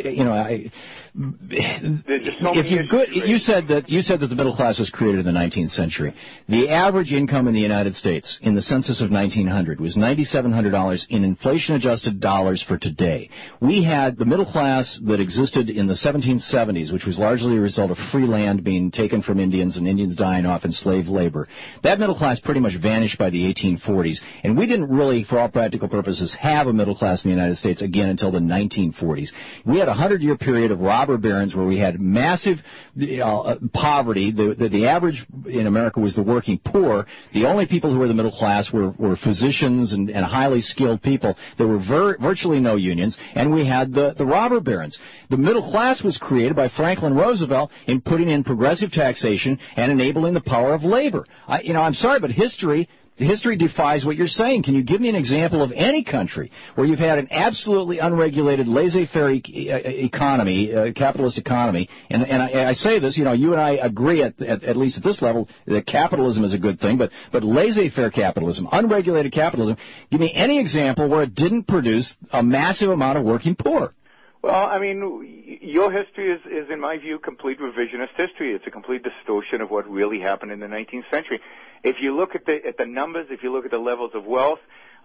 You said that the middle class was created in the 19th century. The average income in the United States in the census of 1900 was $9,700 in inflation-adjusted dollars for today. We had the middle class that existed in the 1770s, which was largely a result of free land being taken from Indians and Indians dying off in slave labor. That middle class pretty much vanished by the 1840s, and we didn't really, for all practical purposes, have a middle class in the United States again until the 1940s. We had a 100-year period of robber barons where we had massive poverty. The average in America was the working poor. The only people who were the middle class were physicians and highly skilled people. There were virtually no unions, and we had the robber barons. The middle class was created by Franklin Roosevelt in putting in progressive taxation and enabling the power of labor. I'm sorry, but history defies what you're saying. Can you give me an example of any country where you've had an absolutely unregulated, laissez-faire economy, capitalist economy? And I say this, you and I agree at least at this level that capitalism is a good thing, but laissez-faire capitalism, unregulated capitalism, give me any example where it didn't produce a massive amount of working poor. Well, I mean, your history is, in my view, complete revisionist history. It's a complete distortion of what really happened in the 19th century. If you look at the numbers, if you look at the levels of wealth,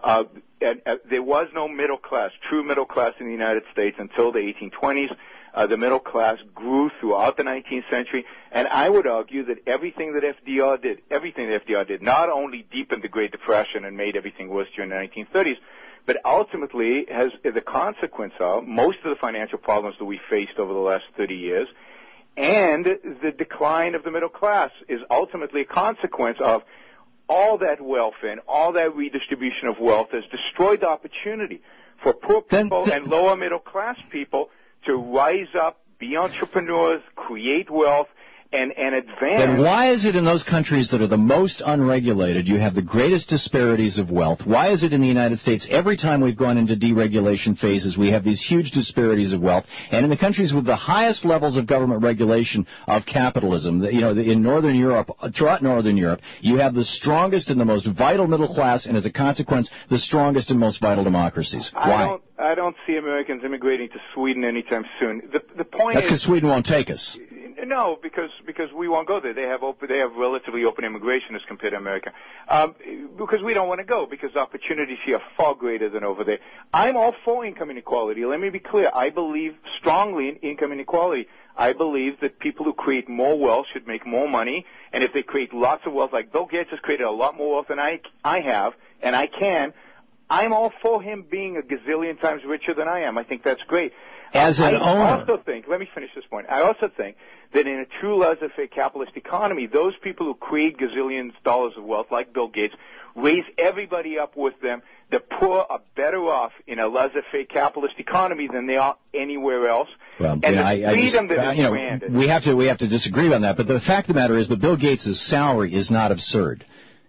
there was no middle class, true middle class in the United States until the 1820s. The middle class grew throughout the 19th century, and I would argue that everything that FDR did, not only deepened the Great Depression and made everything worse during the 1930s, but ultimately has the consequence of most of the financial problems that we faced over the last 30 years, and the decline of the middle class is ultimately a consequence of all that welfare and all that redistribution of wealth has destroyed the opportunity for poor people and lower middle class people to rise up, be entrepreneurs, create wealth, and advance. Then why is it in those countries that are the most unregulated you have the greatest disparities of wealth? Why is it in the United States every time we've gone into deregulation phases we have these huge disparities of wealth? And in the countries with the highest levels of government regulation of capitalism, in Northern Europe, throughout Northern Europe, you have the strongest and the most vital middle class, and as a consequence, the strongest and most vital democracies. Why? I don't see Americans immigrating to Sweden anytime soon. The point That's because Sweden won't take us. No, because we won't go there. They have relatively open immigration as compared to America. Because we don't want to go, because opportunities here are far greater than over there. I'm all for income inequality. Let me be clear. I believe strongly in income inequality. I believe that people who create more wealth should make more money, and if they create lots of wealth, like Bill Gates has created a lot more wealth than I have, and I can, I'm all for him being a gazillion times richer than I am. I think that's great. as an owner. I also think, let me finish this point. I also think that in a true laissez-faire capitalist economy, those people who create gazillions of dollars of wealth, like Bill Gates, raise everybody up with them. The poor are better off in a laissez-faire capitalist economy than they are anywhere else. Well, and you know, the freedom that is granted. we have to disagree on that. But the fact of the matter is that Bill Gates' salary is not absurd.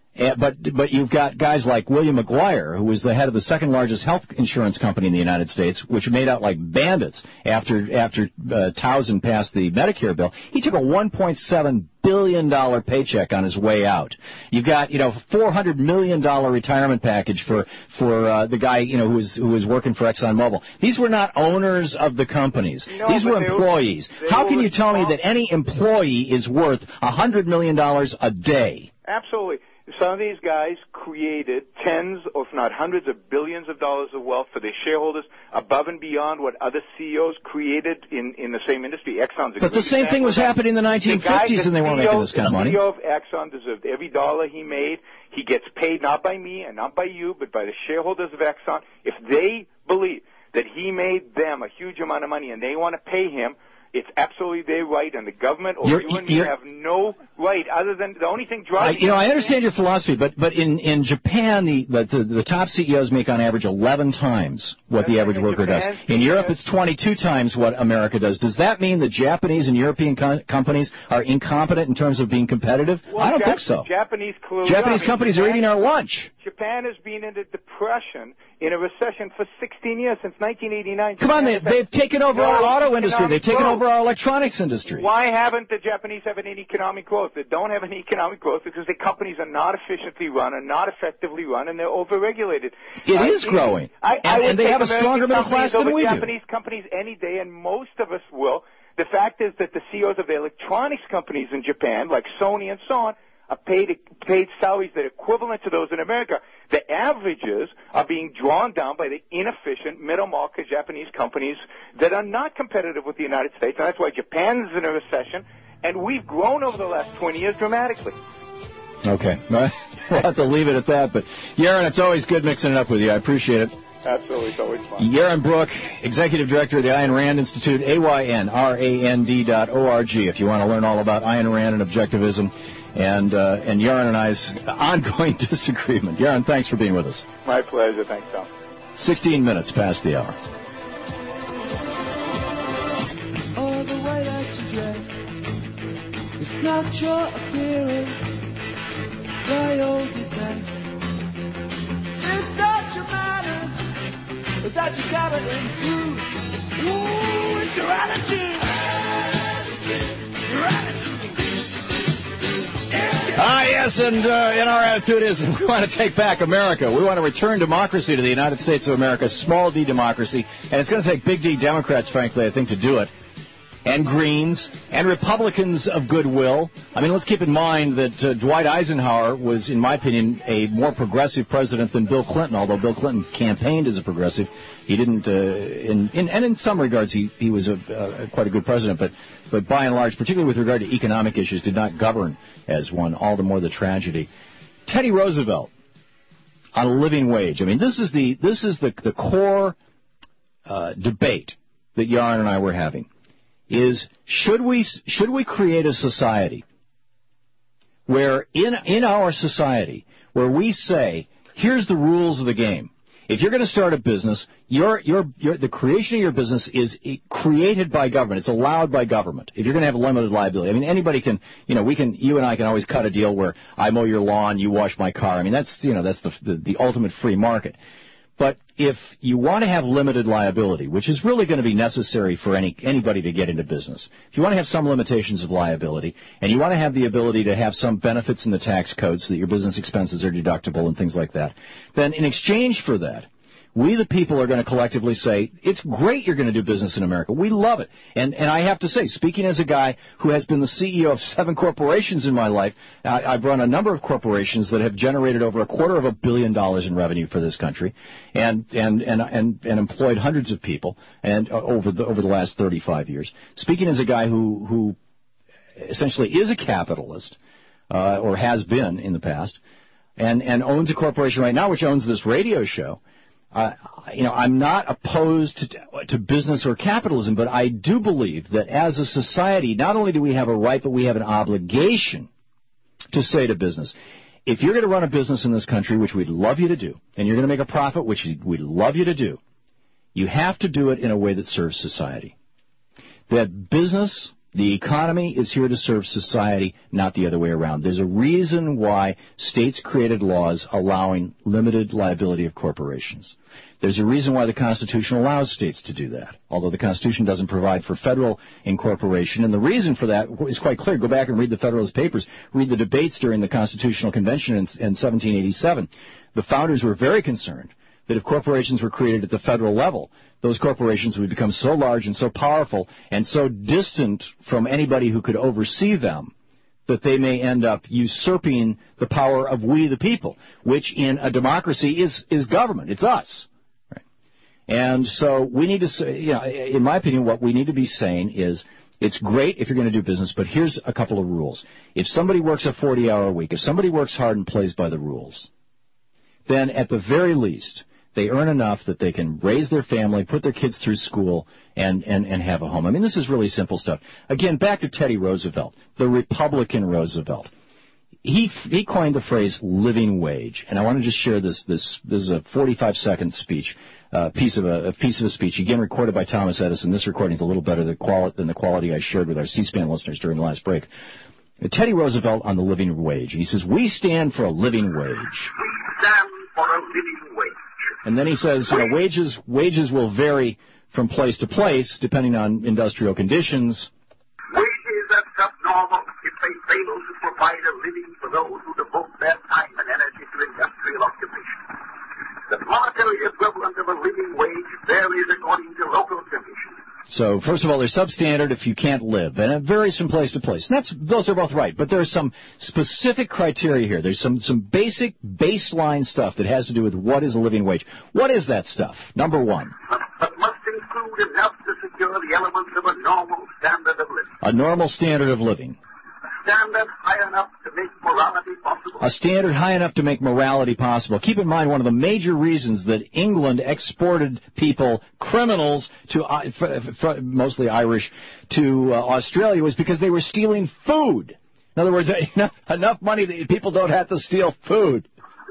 But you've got guys like William McGuire, who was the head of the second largest health insurance company in the United States, which made out like bandits after Towson passed the Medicare bill. He took a $1.7 billion paycheck on his way out. You've got $400 million retirement package for the guy who was working for ExxonMobil. These were not owners of the companies. These were employees. How can you tell me that any employee is worth $100 million a day? Absolutely. Some of these guys created tens, if not hundreds of billions of dollars of wealth for their shareholders above and beyond what other CEOs created in the same industry. Exxon's a But the same thing was happening in the 1950s, and they weren't making this kind of money. The CEO of Exxon deserved every dollar he made. He gets paid not by me and not by you, but by the shareholders of Exxon. If they believe that he made them a huge amount of money and they want to pay him, it's absolutely their right, and the government or you and me have no right other than the only thing driving. I understand your philosophy, but in Japan, the top CEOs make on average 11 times what the average worker does. In Europe, it's 22 times what America does. Does that mean that Japanese and European companies are incompetent in terms of being competitive? Well, I don't think so. Japanese companies are eating our lunch. Japan has been in a depression, in a recession for 16 years, since 1989. Come on, they've taken over our auto industry. They've taken over our electronics industry. Why haven't the Japanese have any economic growth? They don't have any economic growth because the companies are not efficiently run and not effectively run, and they're overregulated. It is growing. And they have a stronger middle class than we do. Japanese companies any day, and most of us will. The fact is that the CEOs of the electronics companies in Japan, like Sony and so on, are paid salaries that are equivalent to those in America. The averages are being drawn down by the inefficient middle-market Japanese companies that are not competitive with the United States, and that's why Japan's in a recession, and we've grown over the last 20 years dramatically. Okay. We'll have to leave it at that, but Yaron, it's always good mixing it up with you. I appreciate it. Absolutely. It's always fun. Yaron Brook, Executive Director of the Ayn Rand Institute, AYNRAND.org, if you want to learn all about Ayn Rand and objectivism. And Yaron and I's ongoing disagreement. Yaron, thanks for being with us. My pleasure. Thanks, Tom. 16 minutes past the hour. Oh, the way that you dress, it's not your appearance that you'll detest. It's not your manners that you gotta improve. Ooh, it's your attitude. Your attitude. Yes, and in our attitude is we want to take back America. We want to return democracy to the United States of America, small d democracy, and it's going to take big D Democrats, frankly, I think, to do it, and Greens, and Republicans of goodwill. I mean, let's keep in mind that Dwight Eisenhower was, in my opinion, a more progressive president than Bill Clinton, although Bill Clinton campaigned as a progressive. He didn't, and in some regards, he was quite a good president, but by and large, particularly with regard to economic issues, did not govern as one, all the more the tragedy. Teddy Roosevelt on a living wage. I mean, this is the core debate that Yaron and I were having. Is should we create a society where in our society where we say, here's the rules of the game. If you're going to start a business, the creation of your business is created by government. It's allowed by government. If you're going to have limited liability, I mean, anybody can, you and I can always cut a deal where I mow your lawn, you wash my car. I mean, that's the ultimate free market. But if you want to have limited liability, which is really going to be necessary for anybody to get into business, if you want to have some limitations of liability, and you want to have the ability to have some benefits in the tax code so that your business expenses are deductible and things like that, then in exchange for that, we the people are going to collectively say, it's great you're going to do business in America. We love it. And I have to say, speaking as a guy who has been the CEO of 7 corporations in my life, I've run a number of corporations that have generated over $250 million in revenue for this country and employed hundreds of people and over the last 35 years. Speaking as a guy who essentially is a capitalist, or has been in the past, and owns a corporation right now which owns this radio show, I'm not opposed to business or capitalism, but I do believe that as a society, not only do we have a right, but we have an obligation to say to business, if you're going to run a business in this country, which we'd love you to do, and you're going to make a profit, which we'd love you to do, you have to do it in a way that serves society. That business, the economy, is here to serve society, not the other way around. There's a reason why states created laws allowing limited liability of corporations. There's a reason why the Constitution allows states to do that, although the Constitution doesn't provide for federal incorporation. And the reason for that is quite clear. Go back and read the Federalist Papers. Read the debates during the Constitutional Convention in 1787. The founders were very concerned that if corporations were created at the federal level, those corporations would become so large and so powerful and so distant from anybody who could oversee them that they may end up usurping the power of we the people, which in a democracy is government. It's us. Right? And so we need to say, in my opinion, what we need to be saying is it's great if you're going to do business, but here's a couple of rules. If somebody works a 40-hour week, if somebody works hard and plays by the rules, then at the very least, they earn enough that they can raise their family, put their kids through school, and have a home. I mean, this is really simple stuff. Again, back to Teddy Roosevelt, the Republican Roosevelt. He coined the phrase living wage, and I want to just share this. This is a 45-second speech, piece of a speech, again recorded by Thomas Edison. This recording is a little better than the quality I shared with our C-SPAN listeners during the last break. Teddy Roosevelt on the living wage. He says, "We stand for a living wage." We stand for a living wage. And then he says, wages will vary from place to place depending on industrial conditions. Wages are subnormal if they fail to provide a living for those who devote their time and energy to industrial occupation. The monetary equivalent of a living wage varies according to local conditions. So, first of all, they're substandard if you can't live, and it varies from place to place. And those are both right, but there's some specific criteria here. There's some basic baseline stuff that has to do with what is a living wage. What is that stuff? Number one. But must include enough to secure the elements of a normal standard of living. A normal standard of living. A standard high enough to make morality possible. A standard high enough to make morality possible. Keep in mind, one of the major reasons that England exported people, criminals, mostly Irish, to Australia was because they were stealing food. In other words, enough money that people don't have to steal food.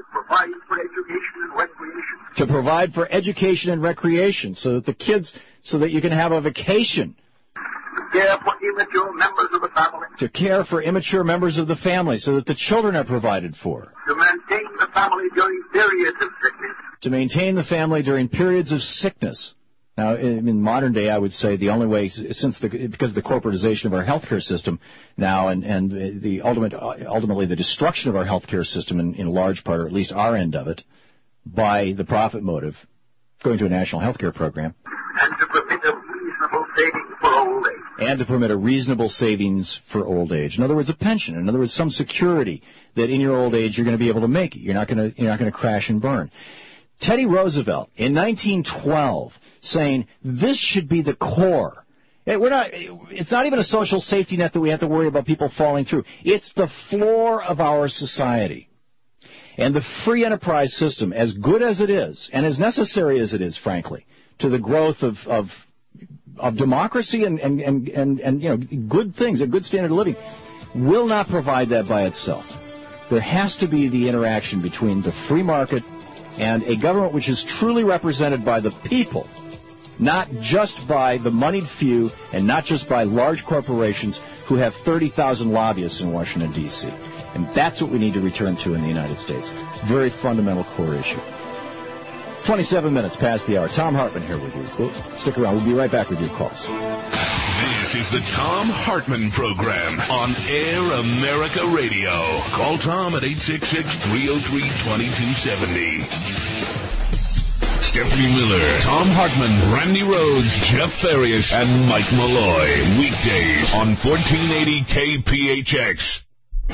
To provide for education and recreation. To provide for education and recreation, so that you can have a vacation. To care for immature members of the family. To care for immature members of the family, so that the children are provided for. To maintain the family during periods of sickness. To maintain the family during periods of sickness. Now, in modern day, I would say the only way, because of the corporatization of our healthcare system now, and the ultimately the destruction of our healthcare system in large part, or at least our end of it, by the profit motive, going to a national healthcare program. And to permit a reasonable savings for old age. And to permit a reasonable savings for old age. In other words, a pension. In other words, some security that in your old age you're going to be able to make it. You're not going to crash and burn. Teddy Roosevelt in 1912 saying this should be the core. It's not even a social safety net that we have to worry about people falling through. It's the floor of our society. And the free enterprise system, as good as it is, and as necessary as it is, frankly, to the growth of democracy and good things, a good standard of living, will not provide that by itself. There has to be the interaction between the free market and a government which is truly represented by the people, not just by the moneyed few and not just by large corporations who have 30,000 lobbyists in Washington, D.C. And that's what we need to return to in the United States. Very fundamental core issue. 27 minutes past the hour. Thom Hartmann here with you. Stick around. We'll be right back with your calls. This is the Thom Hartmann Program on Air America Radio. Call Tom at 866-303-2270. Stephanie Miller, Thom Hartmann, Randy Rhodes, Jeff Farias, and Mike Malloy. Weekdays on 1480 KPHX.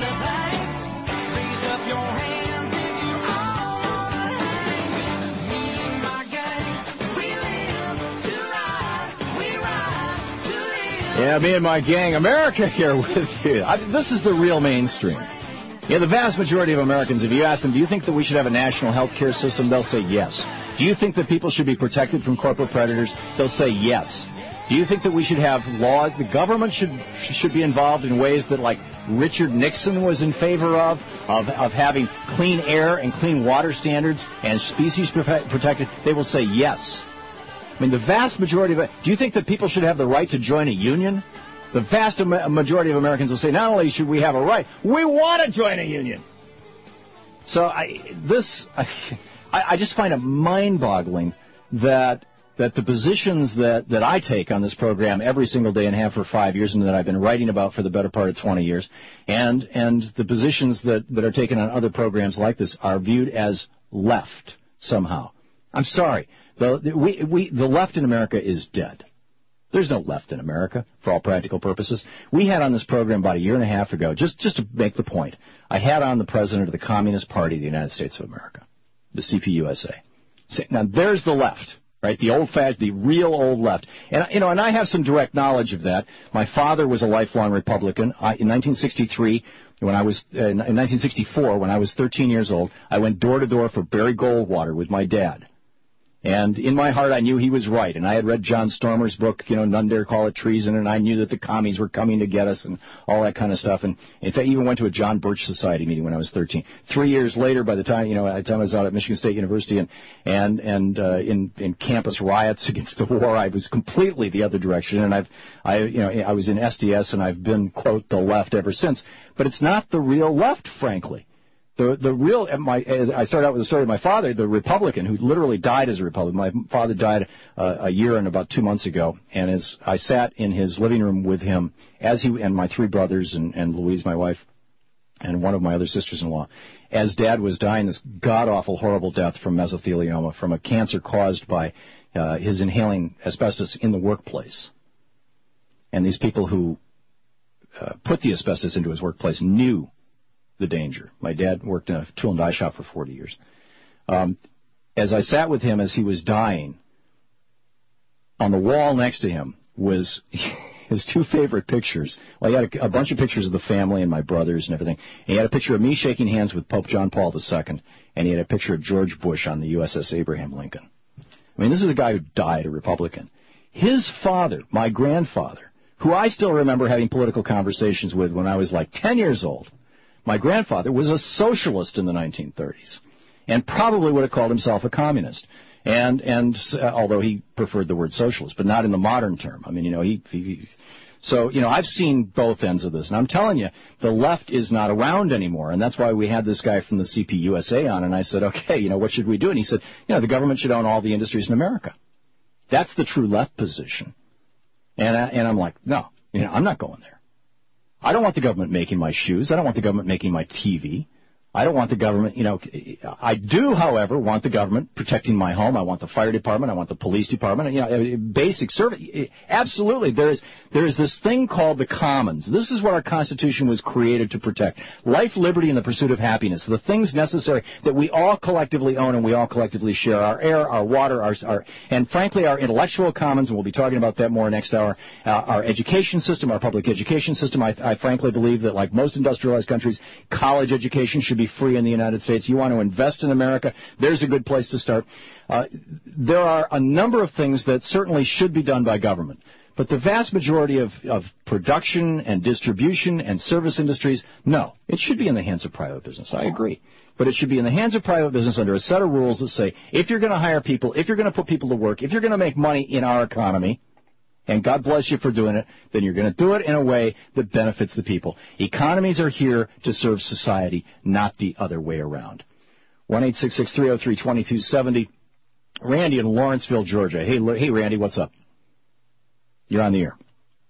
Yeah, me and my gang, America here with you. This is the real mainstream. The vast majority of Americans, if you ask them, do you think that we should have a national health care system, they'll say yes. Do you think that people should be protected from corporate predators? They'll say yes. Do you think that we should have laws? The government should be involved in ways that, like Richard Nixon was in favor of having clean air and clean water standards and species protected? They will say yes. I mean, the vast majority of it. Do you think that people should have the right to join a union? The vast majority of Americans will say, not only should we have a right, we want to join a union. So I just find it mind-boggling that the positions that I take on this program every single day and have for 5 years, and that I've been writing about for the better part of 20 years, and the positions that are taken on other programs like this are viewed as left somehow. I'm sorry. The left in America is dead. There's no left in America for all practical purposes. We had on this program about a year and a half ago, just to make the point, I had on the president of the Communist Party of the United States of America, the CPUSA. Now, there's the left, right? The old-fashioned, the real old left. And, and I have some direct knowledge of that. My father was a lifelong Republican. In 1963, in 1964, when I was 13 years old, I went door to door for Barry Goldwater with my dad. And in my heart, I knew he was right. And I had read John Stormer's book, None Dare Call It Treason, and I knew that the commies were coming to get us and all that kind of stuff. And in fact, I even went to a John Birch Society meeting when I was 13. 3 years later, by the time, I was out at Michigan State University and in campus riots against the war, I was completely the other direction. And I was in SDS, and I've been, quote, the left ever since. But it's not the real left, frankly. The real, I started out with the story of my father, the Republican, who literally died as a Republican. My father died a year and about 2 months ago, and as I sat in his living room with him, as he and my three brothers and Louise, my wife, and one of my other sisters-in-law, as Dad was dying this god-awful, horrible death from mesothelioma, from a cancer caused by his inhaling asbestos in the workplace. And these people who put the asbestos into his workplace knew the danger. My dad worked in a tool and die shop for 40 years. As I sat with him as he was dying, on the wall next to him was his two favorite pictures. Well, he had a bunch of pictures of the family and my brothers and everything. And he had a picture of me shaking hands with Pope John Paul II, and he had a picture of George Bush on the USS Abraham Lincoln. I mean, this is a guy who died a Republican. His father, my grandfather, who I still remember having political conversations with when I was like 10 years old, my grandfather was a socialist in the 1930s and probably would have called himself a communist. And although he preferred the word socialist, but not in the modern term. I mean, so I've seen both ends of this. And I'm telling you, the left is not around anymore. And that's why we had this guy from the CPUSA on. And I said, okay, what should we do? And he said, the government should own all the industries in America. That's the true left position. And I'm like, no, I'm not going there. I don't want the government making my shoes. I don't want the government making my TV. I don't want the government, I do, however, want the government protecting my home. I want the fire department. I want the police department. Basic service. Absolutely. There is this thing called the commons. This is what our Constitution was created to protect. Life, liberty, and the pursuit of happiness. The things necessary that we all collectively own and we all collectively share. Our air, our water, and frankly, our intellectual commons, and we'll be talking about that more next hour. Our education system, our public education system. I frankly believe that, like most industrialized countries, college education should be free in the United States. You want to invest in America, there's a good place to start. There are a number of things that certainly should be done by government, but the vast majority of production and distribution and service industries, no. It should be in the hands of private business. I agree. But it should be in the hands of private business under a set of rules that say, if you're going to hire people, if you're going to put people to work, if you're going to make money in our economy, and God bless you for doing it, then you're going to do it in a way that benefits the people. Economies are here to serve society, not the other way around. 1-866-303-2270. Randy in Lawrenceville, Georgia. Hey, Randy, what's up? You're on the air.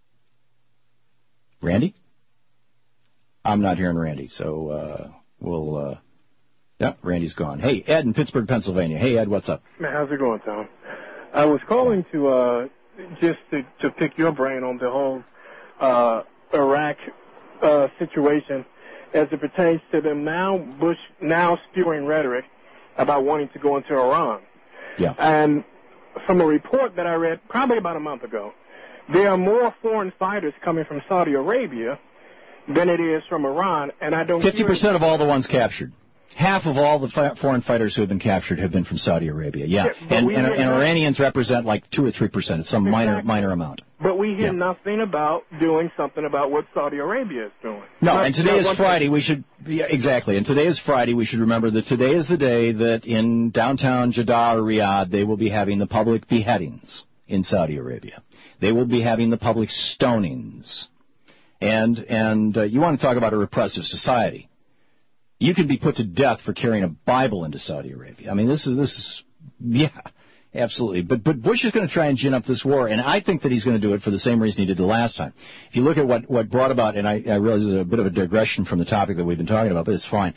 Randy? I'm not hearing Randy, so Randy's gone. Hey, Ed in Pittsburgh, Pennsylvania. Hey, Ed, what's up? Man, how's it going, Tom? I was calling to just to pick your brain on the whole Iraq situation as it pertains to them Bush now spewing rhetoric about wanting to go into Iran. Yeah. And from a report that I read probably about a month ago, there are more foreign fighters coming from Saudi Arabia than it is from Iran, and I don't 50% of all the ones captured. Half of all the foreign fighters who have been captured have been from Saudi Arabia. Yeah, and Iranians represent like 2 or 3%. It's some minor amount. But we hear nothing about doing something about what Saudi Arabia is doing. No, and today is Friday. We should exactly. And today is Friday. We should remember that today is the day that in downtown Jeddah or Riyadh they will be having the public beheadings in Saudi Arabia. They will be having the public stonings. And you want to talk about a repressive society. You can be put to death for carrying a Bible into Saudi Arabia. I mean, this is absolutely. But Bush is going to try and gin up this war, and I think that he's going to do it for the same reason he did the last time. If you look at what brought about, and I realize this is a bit of a digression from the topic that we've been talking about, but it's fine.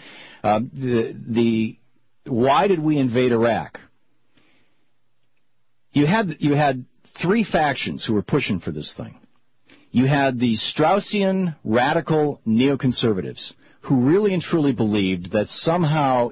Why did we invade Iraq? You had 3 factions who were pushing for this thing. You had the Straussian radical neoconservatives, who really and truly believed that somehow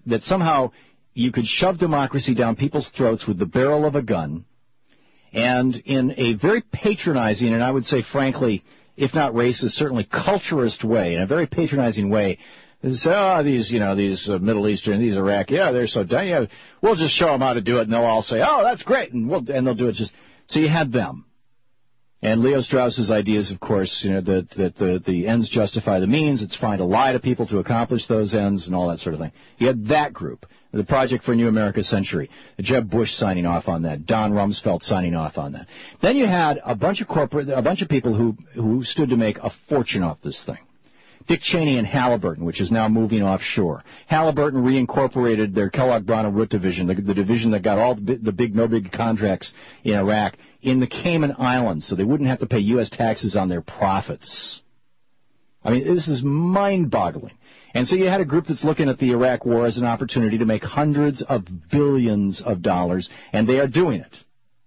you could shove democracy down people's throats with the barrel of a gun, and in a very patronizing, and I would say frankly, if not racist, certainly culturist way, in a very patronizing way, say, these Middle Eastern, these Iraqi, they're so dumb. Yeah, we'll just show them how to do it, and they'll all say, that's great, and they'll do it just. So you had them. And Leo Strauss's ideas, of course, that the ends justify the means. It's fine to lie to people to accomplish those ends and all that sort of thing. You had that group, the Project for a New America Century, Jeb Bush signing off on that, Don Rumsfeld signing off on that. Then you had a bunch of people who stood to make a fortune off this thing. Dick Cheney and Halliburton, which is now moving offshore. Halliburton reincorporated their Kellogg Brown and Root division, the division that got all the big contracts in Iraq, in the Cayman Islands, so they wouldn't have to pay U.S. taxes on their profits. I mean, this is mind-boggling. And so you had a group that's looking at the Iraq war as an opportunity to make hundreds of billions of dollars, and they are doing it.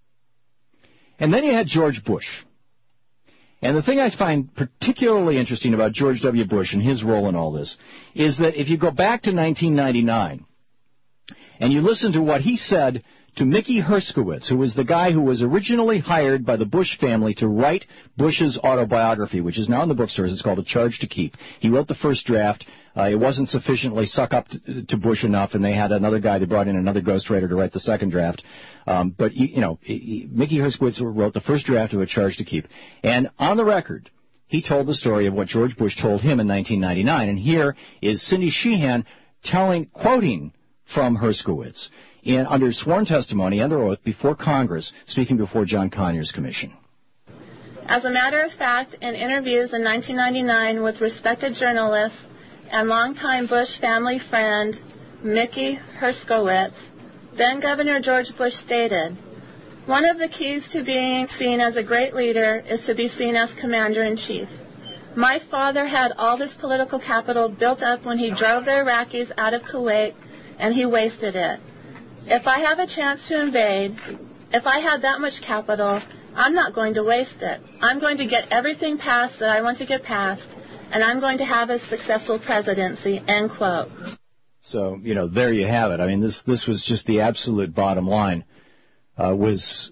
And then you had George Bush. And the thing I find particularly interesting about George W. Bush and his role in all this is that if you go back to 1999 and you listen to what he said to Mickey Herskowitz, who was the guy who was originally hired by the Bush family to write Bush's autobiography, which is now in the bookstores. It's called A Charge to Keep. He wrote the first draft. It wasn't sufficiently suck up to Bush enough, and they had another guy. They brought in another ghostwriter to write the second draft. But Mickey Herskowitz wrote the first draft of A Charge to Keep. And on the record, he told the story of what George Bush told him in 1999. And here is Cindy Sheehan quoting from Herskowitz under sworn testimony under oath before Congress, speaking before John Conyers' commission. As a matter of fact, in interviews in 1999 with respected journalists and longtime Bush family friend Mickey Herskowitz, then Governor George Bush stated, "One of the keys to being seen as a great leader is to be seen as commander-in-chief. My father had all this political capital built up when he drove the Iraqis out of Kuwait, and he wasted it. If I have a chance to invade, if I had that much capital, I'm not going to waste it. I'm going to get everything passed that I want to get passed, and I'm going to have a successful presidency," end quote. So, there you have it. I mean, this was just the absolute bottom line. Was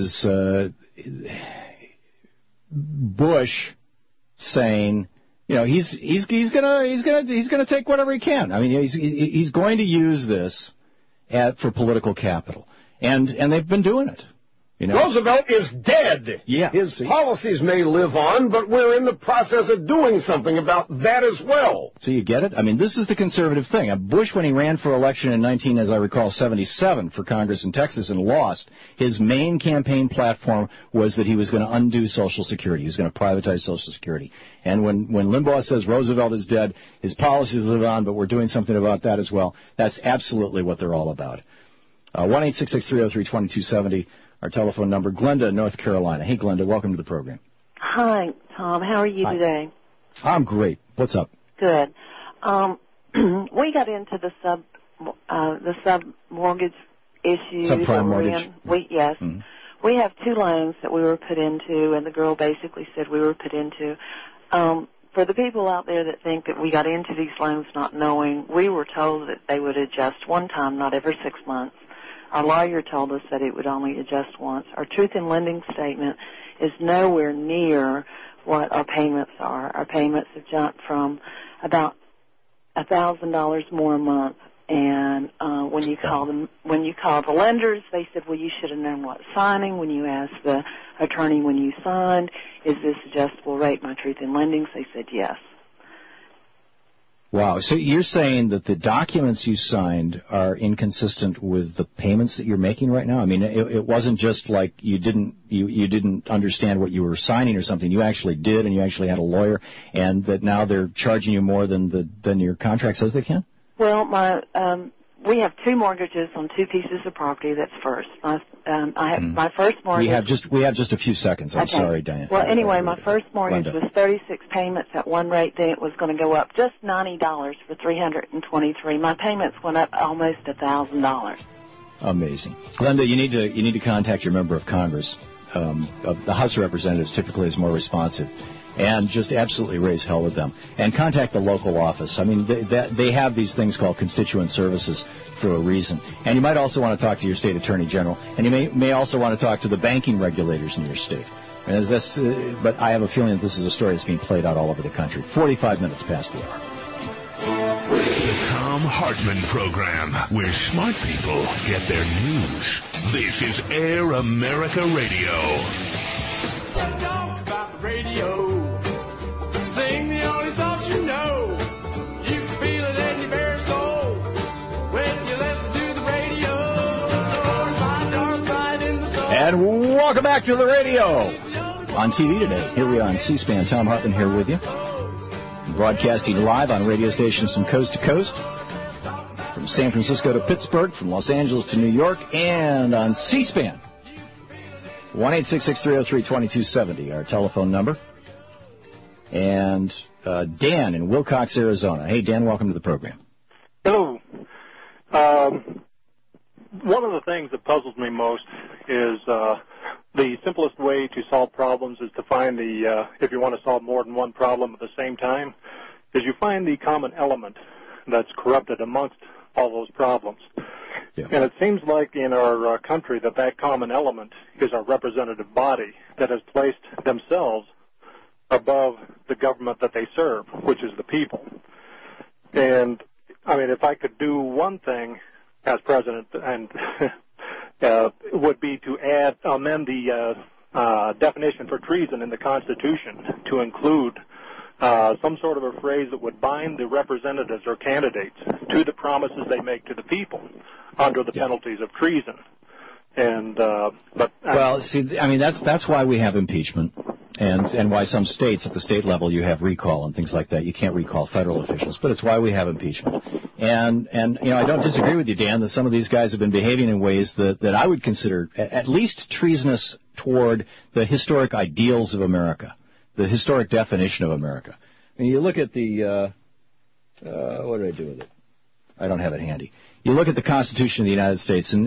Bush saying, he's gonna take whatever he can. I mean, he's going to use this for political capital, and they've been doing it. Roosevelt is dead. Yeah. His policies may live on, but we're in the process of doing something about that as well. So you get it? I mean, this is the conservative thing. Bush, when he ran for election in 1977 for Congress in Texas and lost, his main campaign platform was that he was going to undo Social Security. He was going to privatize Social Security. And when Limbaugh says Roosevelt is dead, his policies live on, but we're doing something about that as well, that's absolutely what they're all about. 1-866-303-2270. Our telephone number, Glenda, North Carolina. Hey, Glenda, welcome to the program. Hi, Tom. How are you today? I'm great. What's up? Good. We got into the sub mortgage issue. Subprime mortgage. Yes. Mm-hmm. We have 2 loans that we were put into, and the girl basically said we were put into. For the people out there that think that we got into these loans not knowing, we were told that they would adjust one time, not every 6 months. Our lawyer told us that it would only adjust once. Our truth in lending statement is nowhere near what our payments are. Our payments have jumped from about $1,000 more a month. And when you call the lenders, they said, well, you should have known what signing. When you asked the attorney when you signed, is this adjustable rate, my truth in lendings? They said yes. Wow. So you're saying that the documents you signed are inconsistent with the payments that you're making right now? I mean, it wasn't just like you didn't understand what you were signing or something. You actually did, and you actually had a lawyer, and that now they're charging you more than your contract says they can? Well, we have 2 mortgages on 2 pieces of property. That's first. I have my first mortgage. We have just a few seconds. I'm sorry, Diane. Well, anyway, my first mortgage was 36 payments at one rate. Then it was going to go up just $90 for 323. My payments went up almost $1,000. Amazing, Glenda. You need to contact your member of Congress. The House of Representatives typically is more responsive. And just absolutely raise hell with them. And contact the local office. I mean, they have these things called constituent services for a reason. And you might also want to talk to your state attorney general. And you may also want to talk to the banking regulators in your state. And but I have a feeling that this is a story that's being played out all over the country. 45 minutes past the hour. The Thom Hartmann Program, where smart people get their news. This is Air America Radio. Talk about the radio. Sing the only songs you know. You can feel it in your very soul when you listen to the radio. Dark side in the soul. And welcome back to the radio. On TV today, here we are on C-SPAN. Thom Hartmann here with you. Broadcasting live on radio stations from coast to coast. From San Francisco to Pittsburgh, from Los Angeles to New York, and on C-SPAN. 1-866-303-2270, our telephone number. And Dan in Wilcox, Arizona. Hey, Dan, welcome to the program. Hello. One of the things that puzzles me most is the simplest way to solve problems is to find if you want to solve more than one problem at the same time, is you find the common element that's corrupted amongst all those problems. Yeah. And it seems like in our country that common element is our representative body that has placed themselves above the government that they serve, which is the people. And, I mean, if I could do one thing as president, and would be to amend the definition for treason in the Constitution to include some sort of a phrase that would bind the representatives or candidates to the promises they make to the people under the penalties of treason. And well, see, I mean that's why we have impeachment, and why some states at the state level you have recall and things like that. You can't recall federal officials, but it's why we have impeachment. And you know, I don't disagree with you, Dan, that some of these guys have been behaving in ways that I would consider at least treasonous toward the historic ideals of America, the historic definition of America. I mean, you look at the what did I do with it? I don't have it handy. You look at the Constitution of the United States, and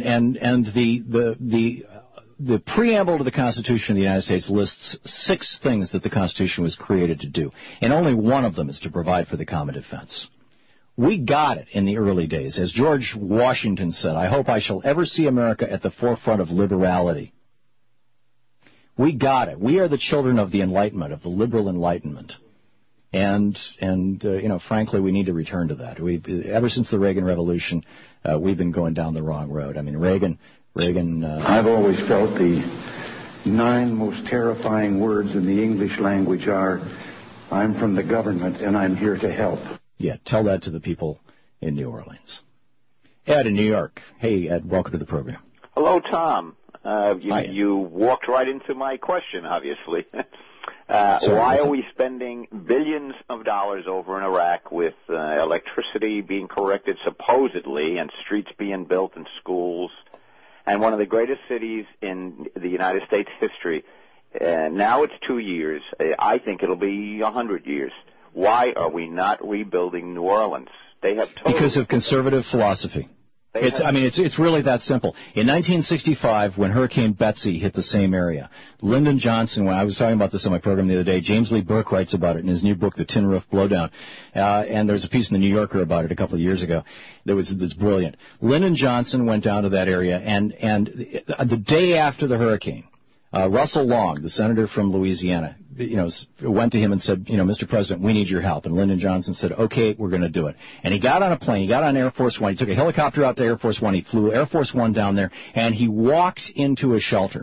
the preamble to the Constitution of the United States lists 6 things that the Constitution was created to do, and only one of them is to provide for the common defense. We got it in the early days. As George Washington said, I hope I shall ever see America at the forefront of liberality. We got it. We are the children of the Enlightenment, of the liberal Enlightenment. And you know, frankly, we need to return to that. Ever since the Reagan Revolution, we've been going down the wrong road. I mean, Reagan. I've always felt the 9 most terrifying words in the English language are, I'm from the government and I'm here to help. Yeah, tell that to the people in New Orleans. Ed in New York. Hey, Ed, welcome to the program. Hello, Tom. You walked right into my question, obviously. Why are we spending billions of dollars over in Iraq with electricity being corrected supposedly and streets being built and schools and one of the greatest cities in the United States history? Now it's 2 years. I think it'll be 100 years. Why are we not rebuilding New Orleans? Because of conservative philosophy. It's really that simple. In 1965, when Hurricane Betsy hit the same area, Lyndon Johnson, when I was talking about this on my program the other day, James Lee Burke writes about it in his new book, The Tin Roof Blowdown, and there's a piece in the New Yorker about it a couple of years ago. That's brilliant. Lyndon Johnson went down to that area, and the day after the hurricane, Russell Long, the senator from Louisiana, went to him and said, Mr. President, we need your help. And Lyndon Johnson said, okay, we're going to do it. And he got on a plane. He got on Air Force One. He took a helicopter out to Air Force One. He flew Air Force One down there, and he walked into a shelter.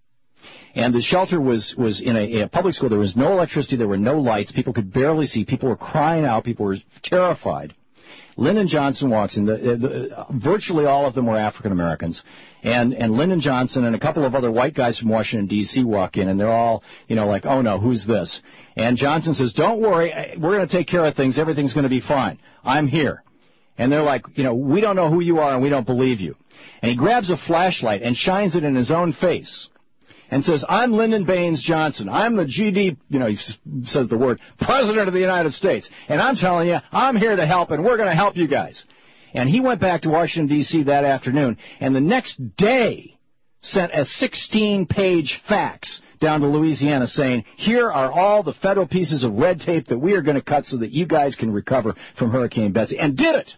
And the shelter was in a public school. There was no electricity. There were no lights. People could barely see. People were crying out. People were terrified. Lyndon Johnson walks in. Virtually all of them were African Americans. And Lyndon Johnson and a couple of other white guys from Washington, D.C. walk in, and they're all, like, oh, no, who's this? And Johnson says, don't worry, we're going to take care of things. Everything's going to be fine. I'm here. And they're like, we don't know who you are and we don't believe you. And he grabs a flashlight and shines it in his own face and says, I'm Lyndon Baines Johnson. I'm the GD, he says the word, President of the United States. And I'm telling you, I'm here to help, and we're going to help you guys. And he went back to Washington, D.C. that afternoon, and the next day sent a 16-page fax down to Louisiana saying, here are all the federal pieces of red tape that we are going to cut so that you guys can recover from Hurricane Betsy, and did it.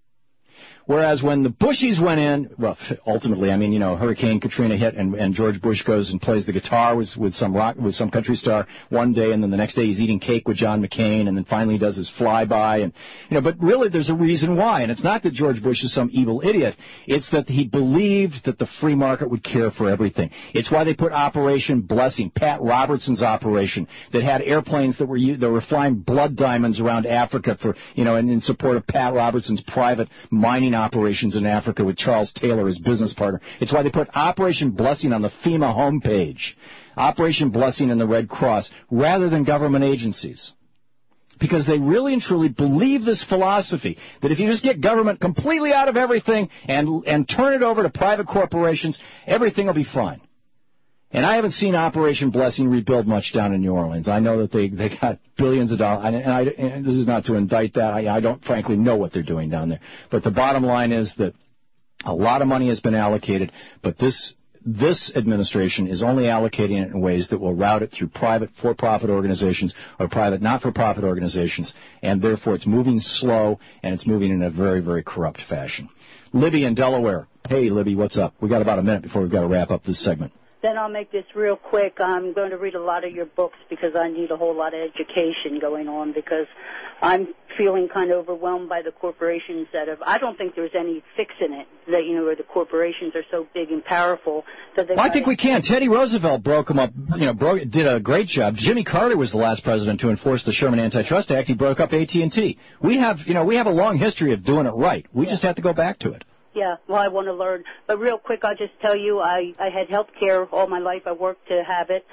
Whereas when the Bushies went in, well, ultimately, Hurricane Katrina hit, and George Bush goes and plays the guitar with some country star one day, and then the next day he's eating cake with John McCain, and then finally he does his flyby, and but really there's a reason why, and it's not that George Bush is some evil idiot. It's that he believed that the free market would care for everything. It's why they put Operation Blessing, Pat Robertson's operation, that had airplanes that were flying blood diamonds around Africa for and in support of Pat Robertson's private mining operations in Africa with Charles Taylor as business partner. It's why they put Operation Blessing on the FEMA homepage, Operation Blessing and the Red Cross, rather than government agencies. Because they really and truly believe this philosophy that if you just get government completely out of everything and turn it over to private corporations, everything will be fine. And I haven't seen Operation Blessing rebuild much down in New Orleans. I know that they got billions of dollars, and this is not to indict that. I don't frankly know what they're doing down there. But the bottom line is that a lot of money has been allocated, but this administration is only allocating it in ways that will route it through private for-profit organizations or private not-for-profit organizations, and therefore it's moving slow, and it's moving in a very, very corrupt fashion. Libby in Delaware. Hey, Libby, what's up? We've got about a minute before we've got to wrap up this segment. Then I'll make this real quick. I'm going to read a lot of your books because I need a whole lot of education going on because I'm feeling kind of overwhelmed by the corporations I don't think there's any fixing it, that, where the corporations are so big and powerful. That I think we can. Teddy Roosevelt broke them up, did a great job. Jimmy Carter was the last president to enforce the Sherman Antitrust Act. He broke up AT&T. We have a long history of doing it right. We just have to go back to it. Yeah, well, I want to learn. But real quick, I'll just tell you, I had health care all my life. I worked to have it.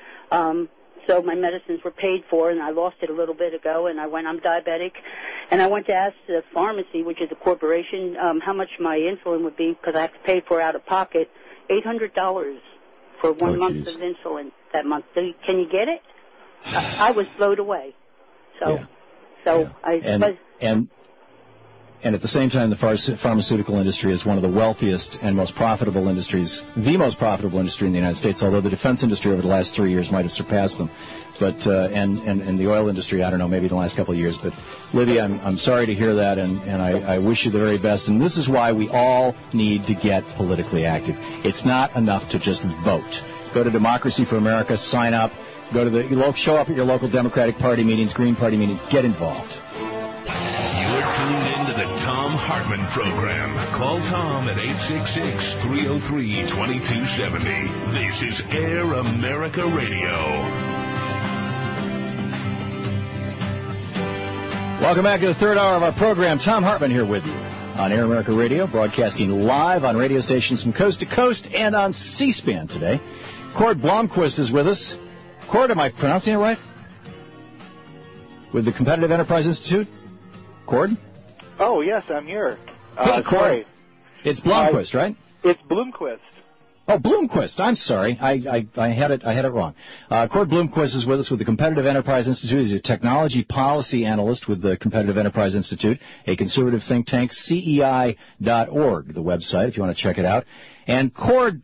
So my medicines were paid for, and I lost it a little bit ago, and I'm diabetic. And I went to ask the pharmacy, which is a corporation, how much my insulin would be, because I have to pay for it out of pocket, $800 for 1 month of insulin that month. Can you get it? I was blown away. And at the same time, the pharmaceutical industry is one of the wealthiest and most profitable industries, the most profitable industry in the United States, although the defense industry over the last 3 years might have surpassed them. But and the oil industry, I don't know, maybe the last couple of years. But, Libby, I'm sorry to hear that, and I wish you the very best. And this is why we all need to get politically active. It's not enough to just vote. Go to Democracy for America, sign up, show up at your local Democratic Party meetings, Green Party meetings, get involved. You're tuned in to the Thom Hartmann Program. Call Tom at 866-303-2270. This is Air America Radio. Welcome back to the third hour of our program. Thom Hartmann here with you on Air America Radio, broadcasting live on radio stations from coast to coast and on C-SPAN today. Cord Blomquist is with us. Cord, am I pronouncing it right? With the Competitive Enterprise Institute? Cord? Oh, yes, I'm here. Hey, Cord. It's Blomquist, right? It's Bloomquist. Oh, Bloomquist. I'm sorry. I had it wrong. Cord Bloomquist is with us with the Competitive Enterprise Institute. He's a technology policy analyst with the Competitive Enterprise Institute, a conservative think tank, CEI.org, the website, if you want to check it out. And Cord,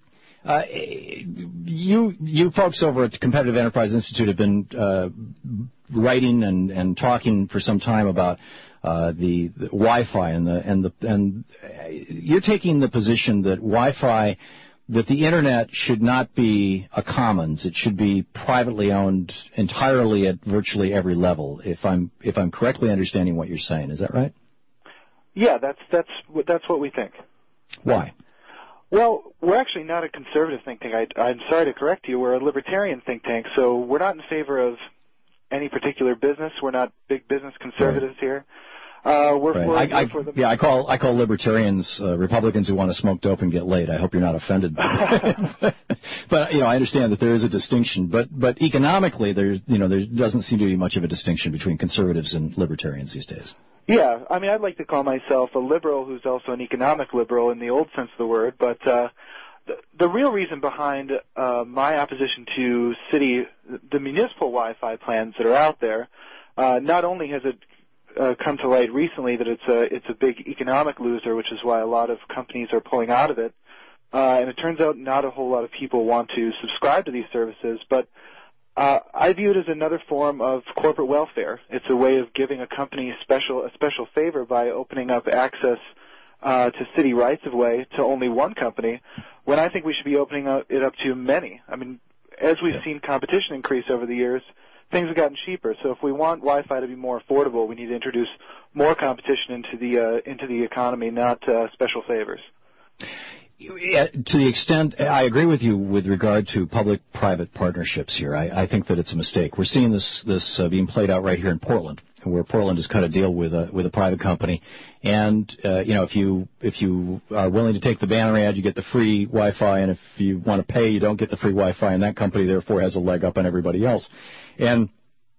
you folks over at the Competitive Enterprise Institute have been writing and talking for some time about the Wi-Fi and you're taking the position that Wi-Fi that the Internet should not be a commons. It should be privately owned entirely at virtually every level. If I'm correctly understanding what you're saying, is that right? Yeah, that's what we think. Why? Well, we're actually not a conservative think tank. I'm sorry to correct you. We're a libertarian think tank, so we're not in favor of any particular business. We're not big business conservatives here. I call libertarians Republicans who want to smoke dope and get laid. I hope you're not offended. But I understand that there is a distinction. But economically, there doesn't seem to be much of a distinction between conservatives and libertarians these days. Yeah, I mean, I'd like to call myself a liberal who's also an economic liberal in the old sense of the word. But the real reason behind my opposition to the municipal Wi-Fi plans that are out there, not only has it come to light recently that it's a big economic loser, which is why a lot of companies are pulling out of it. And it turns out not a whole lot of people want to subscribe to these services, but I view it as another form of corporate welfare. It's a way of giving a company a special favor by opening up access to city rights-of-way to only one company, when I think we should be opening it up to many. I mean, as we've seen competition increase over the years, things have gotten cheaper. So if we want Wi-Fi to be more affordable, we need to introduce more competition into the economy, not special favors. To the extent, I agree with you with regard to public-private partnerships here. I think that it's a mistake. We're seeing this being played out right here in Portland, where Portland has cut a deal with a private company. And if you are willing to take the banner ad, you get the free Wi-Fi, and if you want to pay, you don't get the free Wi-Fi, and that company therefore has a leg up on everybody else. And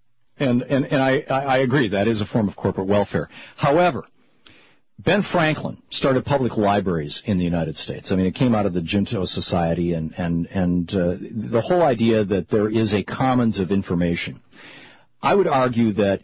I agree, that is a form of corporate welfare. However, Ben Franklin started public libraries in the United States. I mean, it came out of the Junto Society and the whole idea that there is a commons of information. I would argue that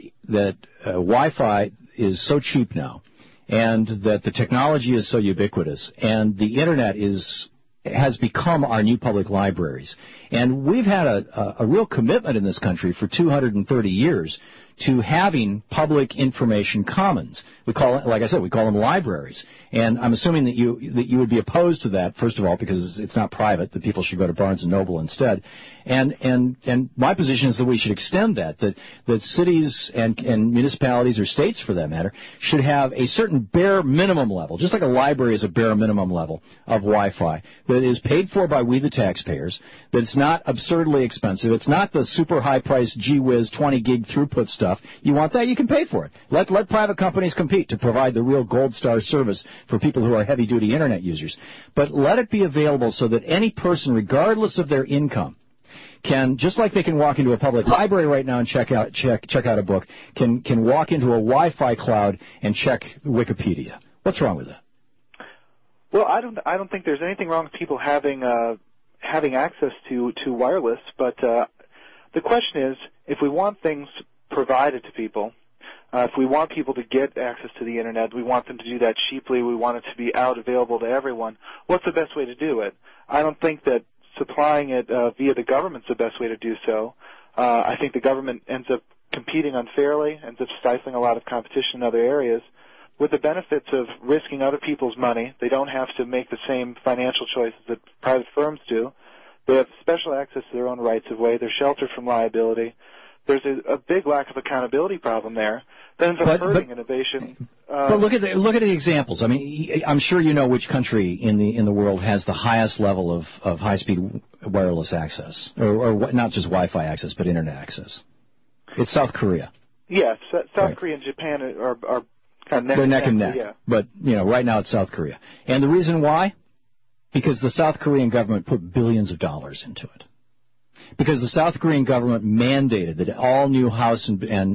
Wi-Fi is so cheap now, and that the technology is so ubiquitous, and the Internet has become our new public libraries. And we've had a real commitment in this country for 230 years to having public information commons. We call it, like I said, we call them libraries. And I'm assuming that you would be opposed to that, first of all, because it's not private, that people should go to Barnes & Noble instead. And my position is that we should extend that cities and municipalities, or states for that matter, should have a certain bare minimum level, just like a library is a bare minimum level of Wi-Fi, that is paid for by we the taxpayers, that it's not absurdly expensive, it's not the super high-priced gee-whiz 20-gig throughput stuff. You want that, you can pay for it. Let private companies compete to provide the real gold star service for people who are heavy-duty Internet users. But let it be available so that any person, regardless of their income, can, just like they can walk into a public library right now and check out a book, can walk into a Wi-Fi cloud and check Wikipedia. What's wrong with that? Well, I don't think there's anything wrong with people having access to wireless, but the question is, if we want things provided to people, if we want people to get access to the Internet, we want them to do that cheaply, we want it to be available to everyone, what's the best way to do it? I don't think that supplying it via the government's the best way to do so. I think the government ends up competing unfairly, ends up stifling a lot of competition in other areas. With the benefits of risking other people's money, they don't have to make the same financial choices that private firms do. They have special access to their own rights of way. They're sheltered from liability. There's a big lack of accountability problem there. That ends up hurting innovation. But look at the examples. I mean, I'm sure you know which country in the world has the highest level of high-speed wireless access, or not just Wi-Fi access, but Internet access. It's South Korea. Yes, South Korea and Japan are kind of they're neck and neck. Yeah. But right now it's South Korea, and the reason why? Because the South Korean government put billions of dollars into it. Because the South Korean government mandated that all new house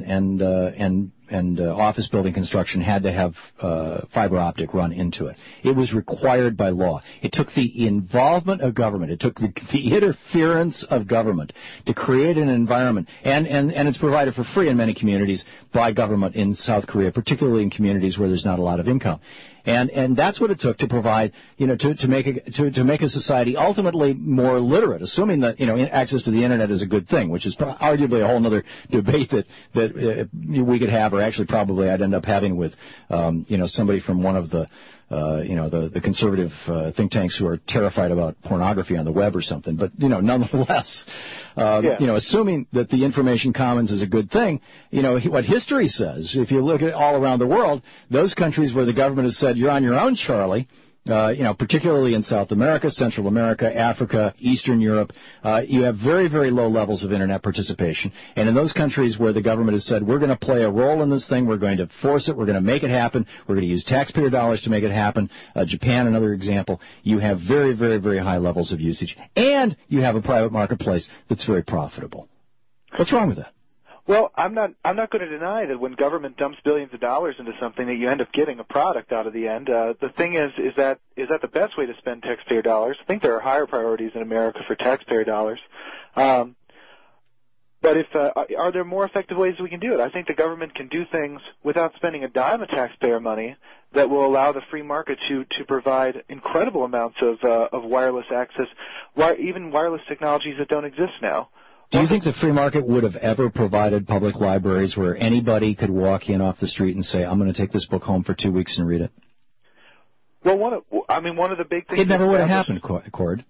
and office building construction had to have fiber optic run into it. It was required by law. It took the involvement of government. It took the interference of government to create an environment. And it's provided for free in many communities by government in South Korea, particularly in communities where there's not a lot of income. And that's what it took to provide, to make a society ultimately more literate, assuming that, access to the Internet is a good thing, which is arguably a whole other debate that we could have, or actually probably I'd end up having with, somebody from one of the the conservative think tanks who are terrified about pornography on the web or something. But, nonetheless, assuming that the information commons is a good thing, what history says, if you look at all around the world, those countries where the government has said, you're on your own, Charlie, particularly in South America, Central America, Africa, Eastern Europe, you have very, very low levels of Internet participation. And in those countries where the government has said, we're going to play a role in this thing, we're going to force it, we're going to make it happen, we're going to use taxpayer dollars to make it happen, Japan, another example, you have very, very, very high levels of usage. And you have a private marketplace that's very profitable. What's wrong with that? Well, I'm not going to deny that when government dumps billions of dollars into something that you end up getting a product out of the end. The thing is that the best way to spend taxpayer dollars? I think there are higher priorities in America for taxpayer dollars. But are there more effective ways we can do it? I think the government can do things without spending a dime of taxpayer money that will allow the free market to provide incredible amounts of wireless access, even wireless technologies that don't exist now. Do you think the free market would have ever provided public libraries where anybody could walk in off the street and say, I'm going to take this book home for 2 weeks and read it? Well, one of the big things. It never would have happened, Cord.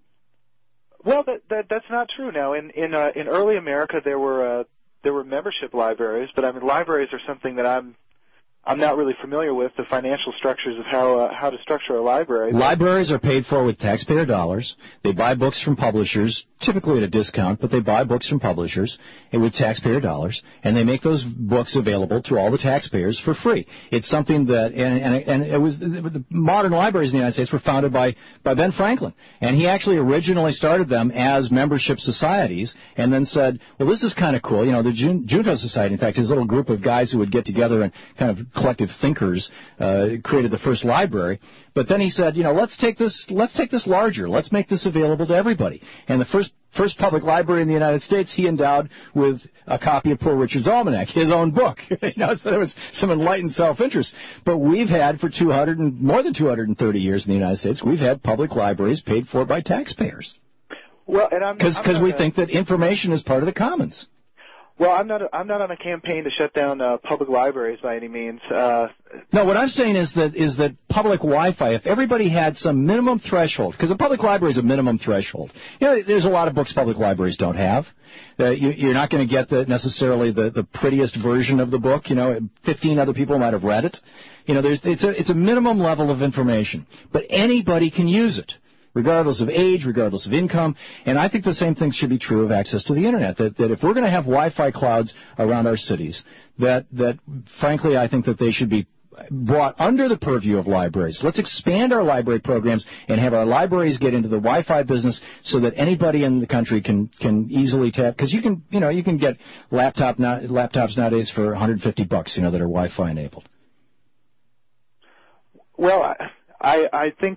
Well, that's not true. Now, in early America, there were membership libraries, but libraries are something that I'm not really familiar with the financial structures of how to structure a library. Libraries are paid for with taxpayer dollars. They buy books from publishers, typically at a discount, but they buy books from publishers with taxpayer dollars, and they make those books available to all the taxpayers for free. It's something that, and it was, the modern libraries in the United States were founded by Ben Franklin, and he actually originally started them as membership societies, and then said, well, this is kind of cool. The Junto Society, in fact, his little group of guys who would get together and kind of collective thinkers created the first library. But then he said, let's take this larger. Let's make this available to everybody. And the first public library in the United States, he endowed with a copy of Poor Richard's Almanac, his own book. So there was some enlightened self-interest. But we've had for more than 230 years in the United States, we've had public libraries paid for by taxpayers. Well, and because we think that information is part of the commons. Well, I'm not on a campaign to shut down public libraries by any means. No, what I'm saying is that public Wi-Fi, if everybody had some minimum threshold, because a public library is a minimum threshold. There's a lot of books public libraries don't have. You're not going to get necessarily the prettiest version of the book. 15 other people might have read it. It's a minimum level of information, but anybody can use it, regardless of age, regardless of income. And I think the same thing should be true of access to the Internet, that if we're going to have Wi-Fi clouds around our cities, that frankly I think that they should be brought under the purview of libraries. Let's expand our library programs and have our libraries get into the Wi-Fi business so that anybody in the country can easily tap, because you can get laptops nowadays for $150, that are Wi-Fi enabled. Well, I think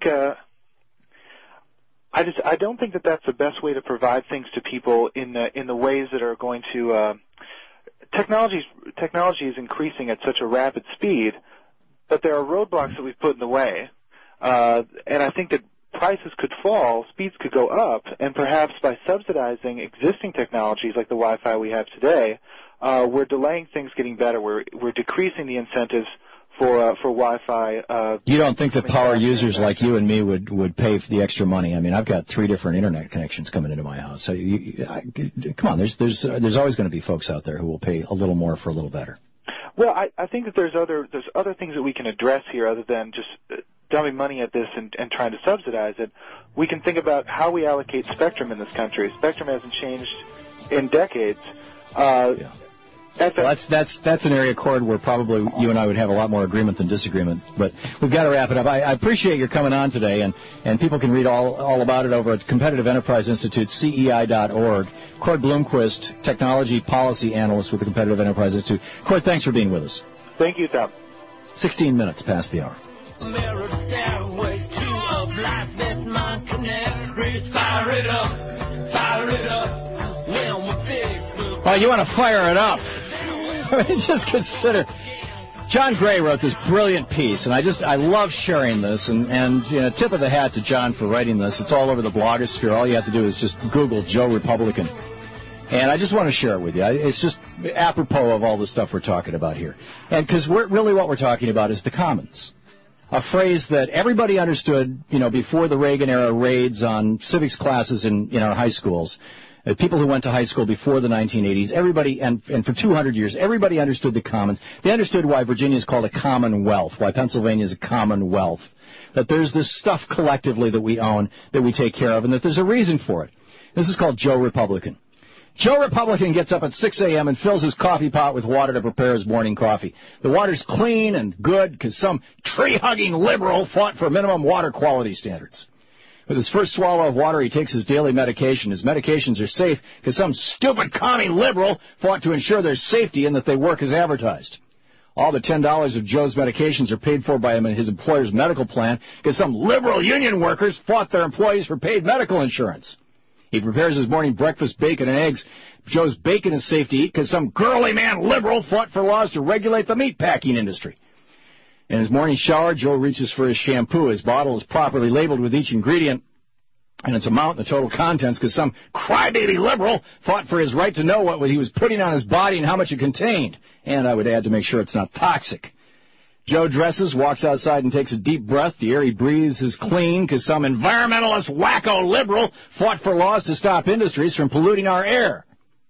I don't think that that's the best way to provide things to people in the ways that are going to technology is increasing at such a rapid speed, but there are roadblocks that we've put in the way, and I think that prices could fall, speeds could go up, and perhaps by subsidizing existing technologies like the Wi-Fi we have today, we're delaying things getting better. We're decreasing the incentives for Wi-Fi. You don't think that power users like you and me would pay for the extra money? I mean, I've got 3 different Internet connections coming into my house. So come on, there's always going to be folks out there who will pay a little more for a little better. Well, I think that there's other things that we can address here other than just dumping money at this and trying to subsidize it. We can think about how we allocate spectrum in this country. Spectrum hasn't changed in decades. Well, that's an area, Cord, where probably you and I would have a lot more agreement than disagreement. But we've got to wrap it up. I appreciate your coming on today, and people can read all about it over at Competitive Enterprise Institute, CEI.org. Cord Bloomquist, Technology Policy Analyst with the Competitive Enterprise Institute. Cord, thanks for being with us. Thank you, Tom. 16 minutes past the hour. Mirrored stairways to a blast, best mind connect, fire it up, when we're fixed. Oh, you want to fire it up? I mean, just consider. John Gray wrote this brilliant piece, and I love sharing this, and tip of the hat to John for writing this. It's all over the blogosphere. All you have to do is just Google Joe Republican. And I just want to share it with you. It's just apropos of all the stuff we're talking about here. And because really what we're talking about is the commons. a phrase that everybody understood, before the Reagan-era raids on civics classes in our high schools. People who went to high school before the 1980s, everybody, and for 200 years, everybody understood the commons. They understood why Virginia is called a commonwealth, why Pennsylvania is a commonwealth, that there's this stuff collectively that we own, that we take care of, and that there's a reason for it. This is called Joe Republican. Joe Republican gets up at 6 a.m. and fills his coffee pot with water to prepare his morning coffee. The water's clean and good because some tree-hugging liberal fought for minimum water quality standards. With his first swallow of water, he takes his daily medication. His medications are safe because some stupid commie liberal fought to ensure their safety and that they work as advertised. All the $10 of Joe's medications are paid for by him in his employer's medical plan because some liberal union workers fought their employees for paid medical insurance. He prepares his morning breakfast, bacon and eggs. Joe's bacon is safe to eat because some girly man liberal fought for laws to regulate the meatpacking industry. In his morning shower, Joe reaches for his shampoo. His bottle is properly labeled with each ingredient and its amount and the total contents because some crybaby liberal fought for his right to know what he was putting on his body and how much it contained. And I would add to make sure it's not toxic. Joe dresses, walks outside and takes a deep breath. The air he breathes is clean because some environmentalist wacko liberal fought for laws to stop industries from polluting our air.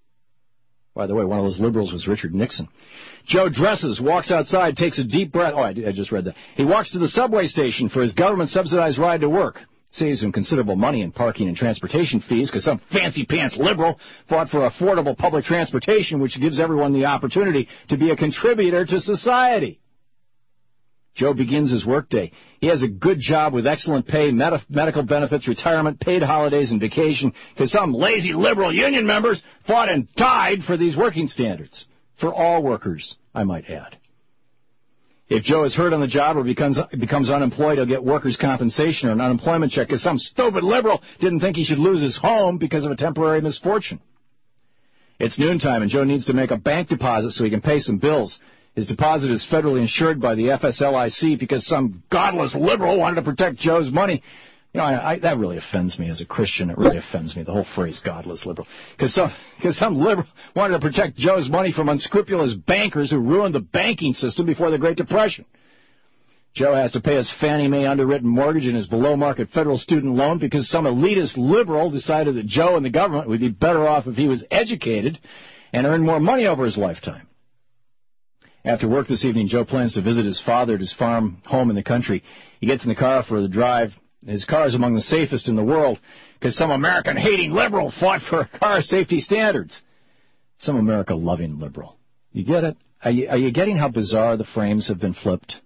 By the way, one of those liberals was Richard Nixon. Joe dresses, walks outside, takes a deep breath. Oh, I just read that. He walks to the subway station for his government-subsidized ride to work. Saves him considerable money in parking and transportation fees because some fancy-pants liberal fought for affordable public transportation, which gives everyone the opportunity to be a contributor to society. Joe begins his workday. He has a good job with excellent pay, medical benefits, retirement, paid holidays, and vacation because some lazy liberal union members fought and died for these working standards. For all workers, I might add. If Joe is hurt on the job or becomes unemployed, he'll get workers' compensation or an unemployment check because some stupid liberal didn't think he should lose his home because of a temporary misfortune. It's noontime, and Joe needs to make a bank deposit so he can pay some bills. His deposit is federally insured by the FSLIC because some godless liberal wanted to protect Joe's money. That really offends me as a Christian. It really offends me, the whole phrase, godless liberal. Because some liberal wanted to protect Joe's money from unscrupulous bankers who ruined the banking system before the Great Depression. Joe has to pay his Fannie Mae underwritten mortgage and his below-market federal student loan because some elitist liberal decided that Joe and the government would be better off if he was educated and earned more money over his lifetime. After work this evening, Joe plans to visit his father at his farm home in the country. He gets in the car for the drive. His car is among the safest in the world because some American-hating liberal fought for car safety standards. Some America-loving liberal. You get it? Are you getting how bizarre the frames have been flipped?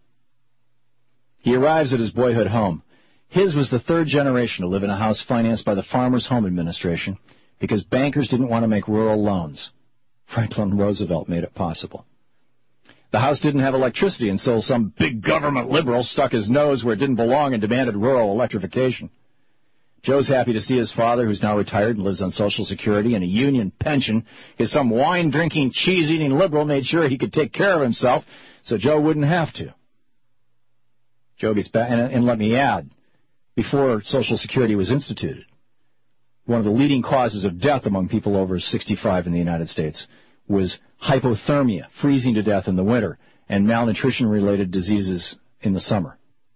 He arrives at his boyhood home. His was the third generation to live in a house financed by the Farmers Home Administration because bankers didn't want to make rural loans. Franklin Roosevelt made it possible. The house didn't have electricity until some big government liberal stuck his nose where it didn't belong and demanded rural electrification. Joe's happy to see his father, who's now retired and lives on Social Security and a union pension, because some wine-drinking, cheese-eating liberal made sure he could take care of himself so Joe wouldn't have to. Joe gets back, and let me add, before Social Security was instituted, one of the leading causes of death among people over 65 in the United States was hypothermia, freezing to death in the winter, and malnutrition-related diseases in the summer.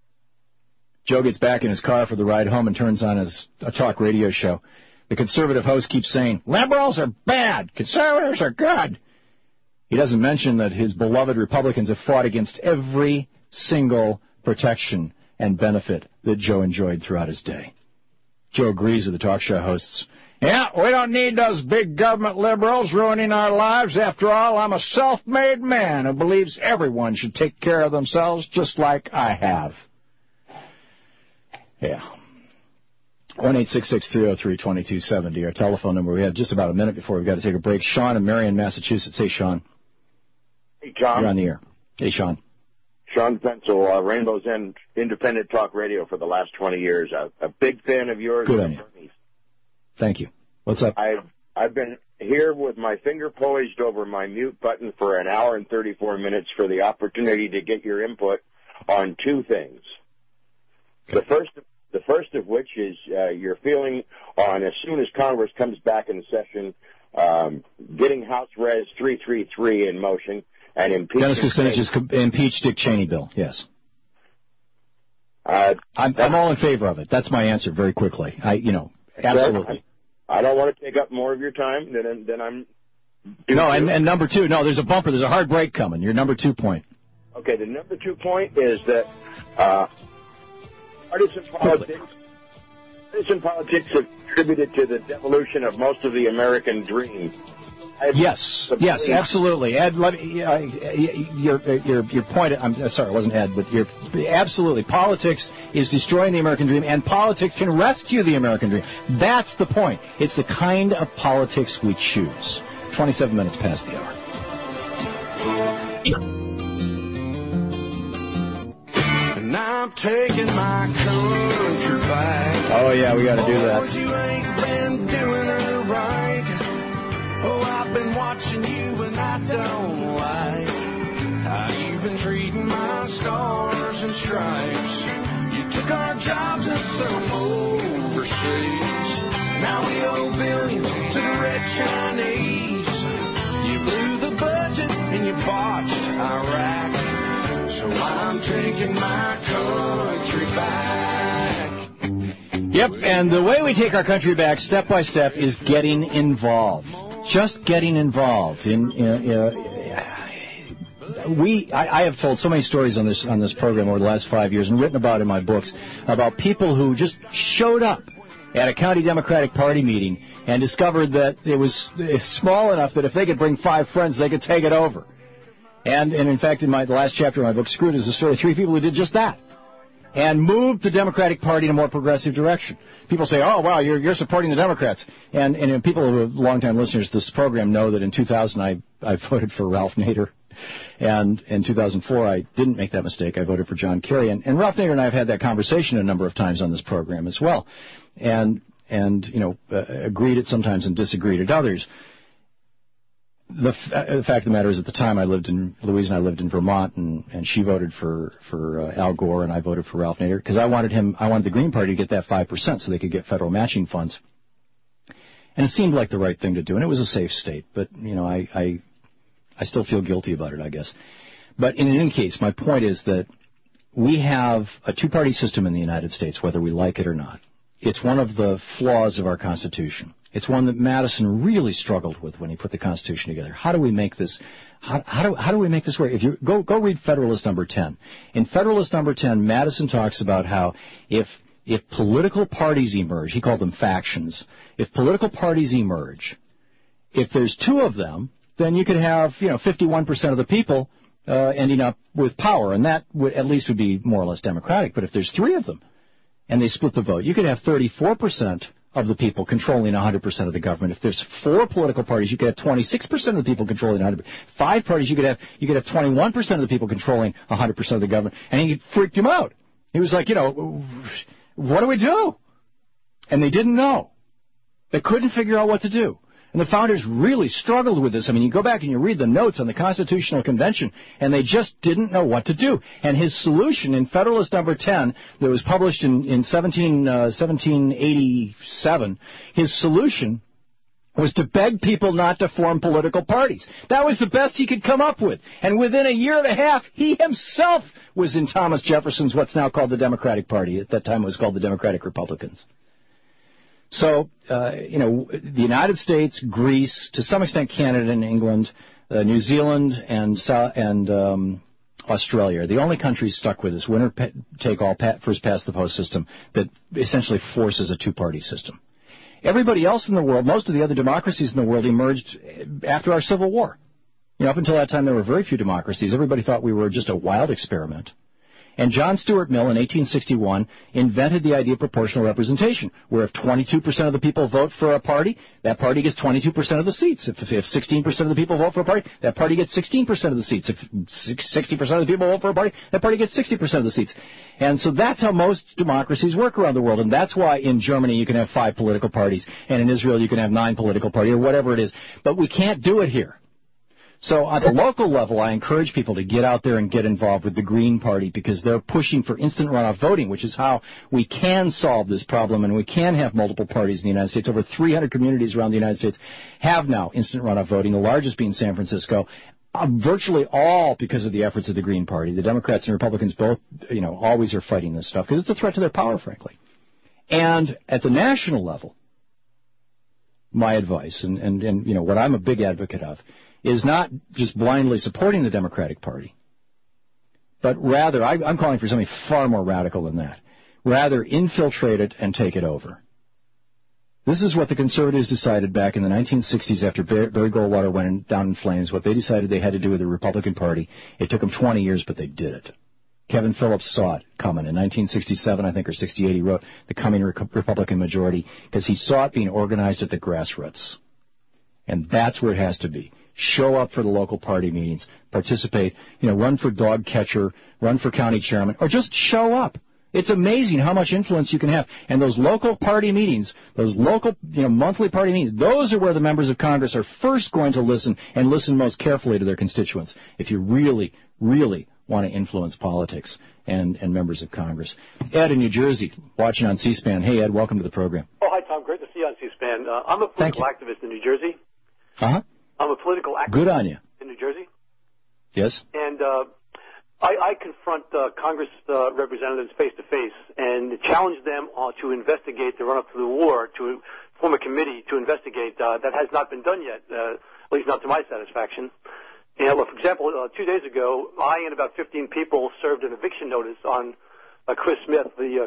Joe gets back in his car for the ride home and turns on a talk radio show. The conservative host keeps saying, liberals are bad, conservatives are good. He doesn't mention that his beloved Republicans have fought against every single protection and benefit that Joe enjoyed throughout his day. Joe agrees with the talk show hosts. Yeah, we don't need those big government liberals ruining our lives. After all, I'm a self-made man who believes everyone should take care of themselves just like I have. Yeah. 1-866-303-2270, our telephone number. We have just about a minute before we've got to take a break. Sean in Marion, Massachusetts. Hey, Sean. Hey, John. You're on the air. Hey, Sean. Sean Pencil, Rainbow's End Independent Talk Radio for the last 20 years. A big fan of yours. Good on you. Thank you. What's up? I've been here with my finger poised over my mute button for an hour and 34 minutes for the opportunity to get your input on two things. Okay. The first of which is your feeling on, as soon as Congress comes back in session, getting House Res 333 in motion and impeaching. Dennis Kucinich impeached Dick Cheney bill, yes. I'm all in favor of it. That's my answer very quickly. Absolutely. I don't want to take up more of your time than I'm... No, and number two, no, there's a bumper. There's a hard break coming. Your number 2 point. Okay, the number 2 point is that partisan politics have contributed to the devolution of most of the American dream. Yes, absolutely. Ed, your point. I'm sorry, it wasn't Ed, but absolutely. Politics is destroying the American dream, and politics can rescue the American dream. That's the point. It's the kind of politics we choose. 27 minutes past the hour. And I'm taking my country back. Oh yeah, we got to do that. You ain't been doing it right. Oh, I've been watching you and I don't like how you've been treating my stars and stripes. You took our jobs and sent them overseas. Now we owe billions to the red Chinese. You blew the budget and you botched Iraq. So I'm taking my country back. Yep, and the way we take our country back, step by step, is getting involved. Just getting involved. I have told so many stories on this program over the last 5 years and written about in my books about people who just showed up at a county Democratic Party meeting and discovered that it was small enough that if they could bring 5 friends, they could take it over. And in fact, in the last chapter of my book, Screwed, is the story of 3 people who did just that and moved the Democratic Party in a more progressive direction. People say, oh, wow, you're supporting the Democrats. And people who are longtime listeners to this program know that in 2000 I voted for Ralph Nader. And in 2004 I didn't make that mistake. I voted for John Kerry. And Ralph Nader and I have had that conversation a number of times on this program as well. And agreed at sometimes and disagreed at others. The fact of the matter is, at the time I lived in Louise and I lived in Vermont, and she voted for Al Gore and I voted for Ralph Nader because I wanted the Green Party to get that 5% so they could get federal matching funds. And it seemed like the right thing to do, and it was a safe state. But I still feel guilty about it, I guess. But in any case, my point is that we have a 2-party system in the United States, whether we like it or not. It's one of the flaws of our Constitution. It's one that Madison really struggled with when he put the Constitution together. How do we make this? How do we make this work? If you go read Federalist Number 10. In Federalist Number 10, Madison talks about how if political parties emerge, he called them factions. If political parties emerge, if there's 2 of them, then you could have 51% of the people ending up with power, and that would be more or less democratic. But if there's 3 of them, and they split the vote, you could have 34% of the people controlling 100% of the government. If there's 4 political parties, you could have 26% of the people controlling 100%. 5 parties, you could have 21% of the people controlling 100% of the government. And he freaked him out. He was like, what do we do? And they didn't know. They couldn't figure out what to do. And the founders really struggled with this. I mean, you go back and you read the notes on the Constitutional Convention, and they just didn't know what to do. And his solution in Federalist Number 10 that was published in 1787, his solution was to beg people not to form political parties. That was the best he could come up with. And within a year and a half, he himself was in Thomas Jefferson's what's now called the Democratic Party. At that time, it was called the Democratic Republicans. So, the United States, Greece, to some extent Canada and England, New Zealand, and Australia are the only countries stuck with this winner-take-all, first-past-the-post system that essentially forces a 2-party system. Everybody else in the world, most of the other democracies in the world, emerged after our Civil War. Up until that time, there were very few democracies. Everybody thought we were just a wild experiment. And John Stuart Mill in 1861 invented the idea of proportional representation, where if 22% of the people vote for a party, that party gets 22% of the seats. If 16% of the people vote for a party, that party gets 16% of the seats. If 60% of the people vote for a party, that party gets 60% of the seats. And so that's how most democracies work around the world. And that's why in Germany you can have 5 political parties, and in Israel you can have 9 political parties, or whatever it is. But we can't do it here. So at the local level, I encourage people to get out there and get involved with the Green Party because they're pushing for instant runoff voting, which is how we can solve this problem and we can have multiple parties in the United States. Over 300 communities around the United States have now instant runoff voting, the largest being San Francisco. virtually all because of the efforts of the Green Party. The Democrats and Republicans both, always are fighting this stuff because it's a threat to their power, frankly. And at the national level, my advice, and what I'm a big advocate of, is not just blindly supporting the Democratic Party, but rather, I'm calling for something far more radical than that. Rather, infiltrate it and take it over. This is what the conservatives decided back in the 1960s after Barry Goldwater went down in flames, what they decided they had to do with the Republican Party. It took them 20 years, but they did it. Kevin Phillips saw it coming. In 1967, I think, or 68, he wrote The Coming Republican Majority, because he saw it being organized at the grassroots. And that's where it has to be. Show up for the local party meetings, participate, run for dog catcher, run for county chairman, or just show up. It's amazing how much influence you can have. And those local party meetings, those local, monthly party meetings, those are where the members of Congress are first going to listen, and listen most carefully to their constituents, if you really, really want to influence politics and members of Congress. Ed in New Jersey, watching on C-SPAN. Hey, Ed, welcome to the program. Oh, hi, Tom. Great to see you on C-SPAN. I'm a political activist in New Jersey. Uh-huh. I'm a political activist. Good on you. In New Jersey. Yes. And I confront Congress representatives face-to-face and challenge them to investigate the run-up to the war, to form a committee to investigate. That has not been done yet, at least not to my satisfaction. And, for example, 2 days ago, I and about 15 people served an eviction notice on Chris Smith, the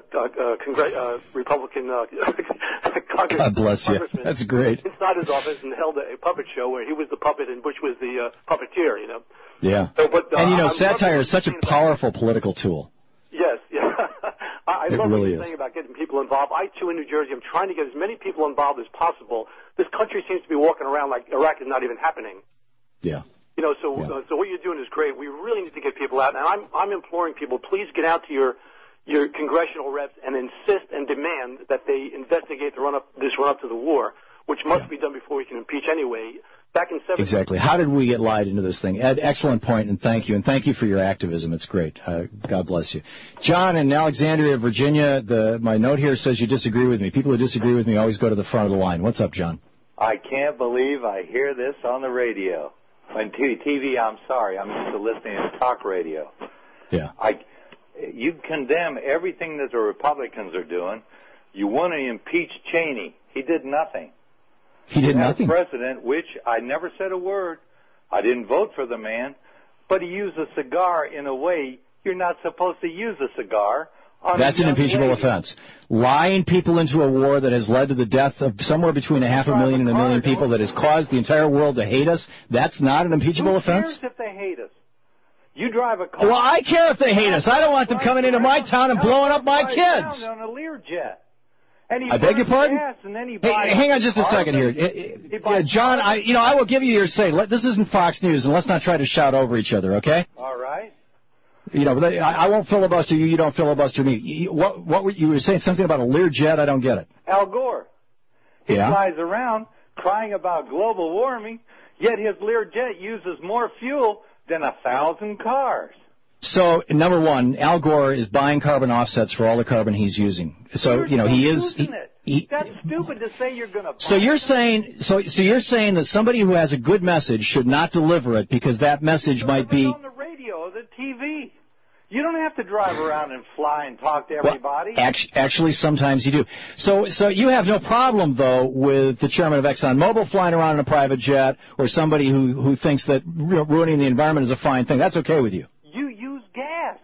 Republican Congress. God bless you. That's great. Inside his office and held a puppet show where he was the puppet and Bush was the puppeteer, Yeah. So, but, and, satire is such a powerful political tool. Yes, yeah. I love really what you're saying about getting people involved. I, too, in New Jersey, am trying to get as many people involved as possible. This country seems to be walking around like Iraq is not even happening. Yeah. So what you're doing is great. We really need to get people out. And I'm imploring people, please get out to your congressional reps and insist and demand that they investigate this run-up to the war, which must be done before we can impeach anyway. Back in 70. Exactly. How did we get lied into this thing? Ed, excellent point, and thank you. And thank you for your activism. It's great. God bless you. John in Alexandria, Virginia, my note here says you disagree with me. People who disagree with me always go to the front of the line. What's up, John? I can't believe I hear this on the radio. On TV, I'm sorry. I'm used to listening to talk radio. Yeah. You condemn everything that the Republicans are doing. You want to impeach Cheney. He did nothing. He did nothing. President, which I never said a word. I didn't vote for the man, but he used a cigar in a way you're not supposed to use a cigar. That's an impeachable offense. Lying people into a war that has led to the death of somewhere between 500,000 and 1 million people, that has caused the entire world to hate us, that's not an impeachable offense? Who cares if they hate us? You drive a car. Well, I care if they hate us. I don't want them coming into my town and blowing up my kids. On a Learjet. I beg your pardon? Hey, hang on just a second here. John, I will give you your say. This isn't Fox News, and let's not try to shout over each other, okay? All right. I won't filibuster you. You don't filibuster me. What were you were saying? Something about a Learjet? I don't get it. Al Gore. He flies around crying about global warming, yet his Learjet uses more fuel than 1,000 cars. So, number one, Al Gore is buying carbon offsets for all the carbon he's using. So, he is. That's stupid to say you're going to. So you're saying that somebody who has a good message should not deliver it because that message might be on the radio, the TV. You don't have to drive around and fly and talk to everybody. Well, actually, sometimes you do. So you have no problem, though, with the chairman of ExxonMobil flying around in a private jet, or somebody who thinks that ruining the environment is a fine thing. That's okay with you. You use gas.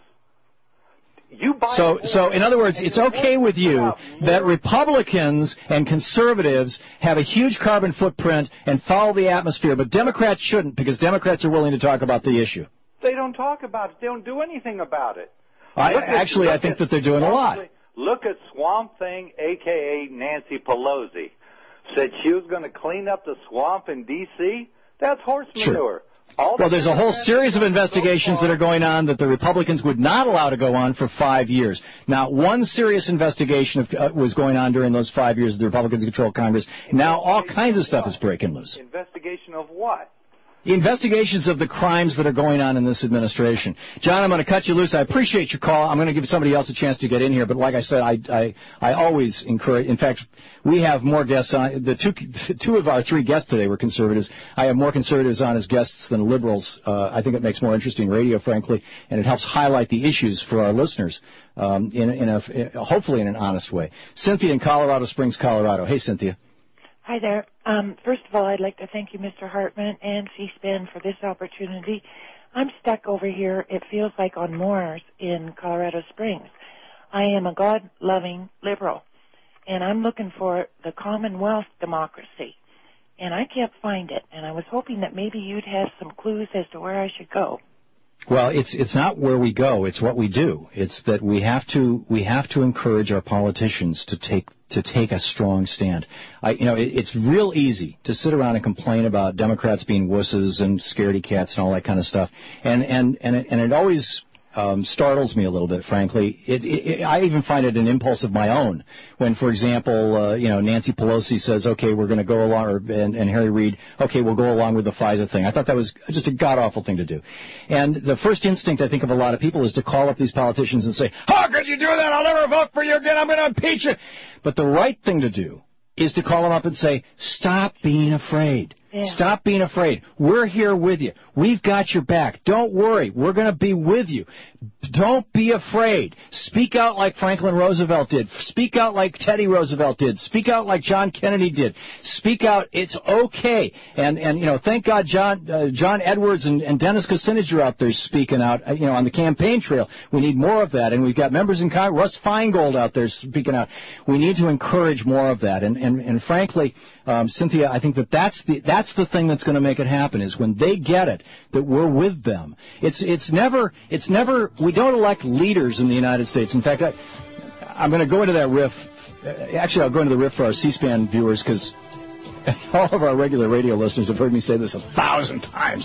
You buy. So in other words, it's okay with you that Republicans and conservatives have a huge carbon footprint and foul the atmosphere, but Democrats shouldn't, because Democrats are willing to talk about the issue. They don't talk about it. They don't do anything about it. I think that they're doing a lot. Look at Swamp Thing, a.k.a. Nancy Pelosi. Said she was going to clean up the swamp in D.C.? That's horse manure. Well, there's a whole series of investigations that are going on that the Republicans would not allow to go on for 5 years. Now, one serious investigation was going on during those 5 years that the Republicans controlled Congress. Now all kinds of stuff is breaking loose. Investigation of what? investigations of the crimes that are going on in this administration. John, I'm going to cut you loose. I appreciate your call. I'm going to give somebody else a chance to get in here, but like I said, I always encourage. In fact, we have more guests on. The two of our three guests today were conservatives. I have more conservatives on as guests than liberals. I think it makes more interesting radio, frankly, and it helps highlight the issues for our listeners hopefully in an honest way. Cynthia in Colorado Springs, Colorado. Hey, Cynthia. Hi there. First of all, I'd like to thank you, Mr. Hartman, and C-SPAN for this opportunity. I'm stuck over here, it feels like, on Mars in Colorado Springs. I am a God-loving liberal, and I'm looking for the Commonwealth democracy, and I can't find it, and I was hoping that maybe you'd have some clues as to where I should go. Well, it's not where we go, it's what we do. It's that we have to encourage our politicians to take a strong stand. It's real easy to sit around and complain about Democrats being wusses and scaredy cats and all that kind of stuff. And it always startles me a little bit, frankly. I even find it an impulse of my own when, for example, Nancy Pelosi says, okay, we're going to go along, and Harry Reid, okay, we'll go along with the FISA thing. I thought that was just a god-awful thing to do. And the first instinct, I think, of a lot of people is to call up these politicians and say, how could you do that? I'll never vote for you again. I'm going to impeach you. But the right thing to do is to call them up and say, stop being afraid. Yeah. Stop being afraid. We're here with you. We've got your back. Don't worry. We're going to be with you. Don't be afraid. Speak out like Franklin Roosevelt did. Speak out like Teddy Roosevelt did. Speak out like John Kennedy did. Speak out. It's okay. And thank God John Edwards and Dennis Kucinich are out there speaking out, on the campaign trail. We need more of that. And we've got members in Congress, Russ Feingold out there speaking out. We need to encourage more of that. And frankly, Cynthia, I think that's the thing that's going to make it happen, is when they get it, that we're with them. It's never, we don't elect leaders in the United States. In fact, I'm going to go into that riff. Actually, I'll go into the riff for our C-SPAN viewers, because all of our regular radio listeners have heard me say this 1,000 times.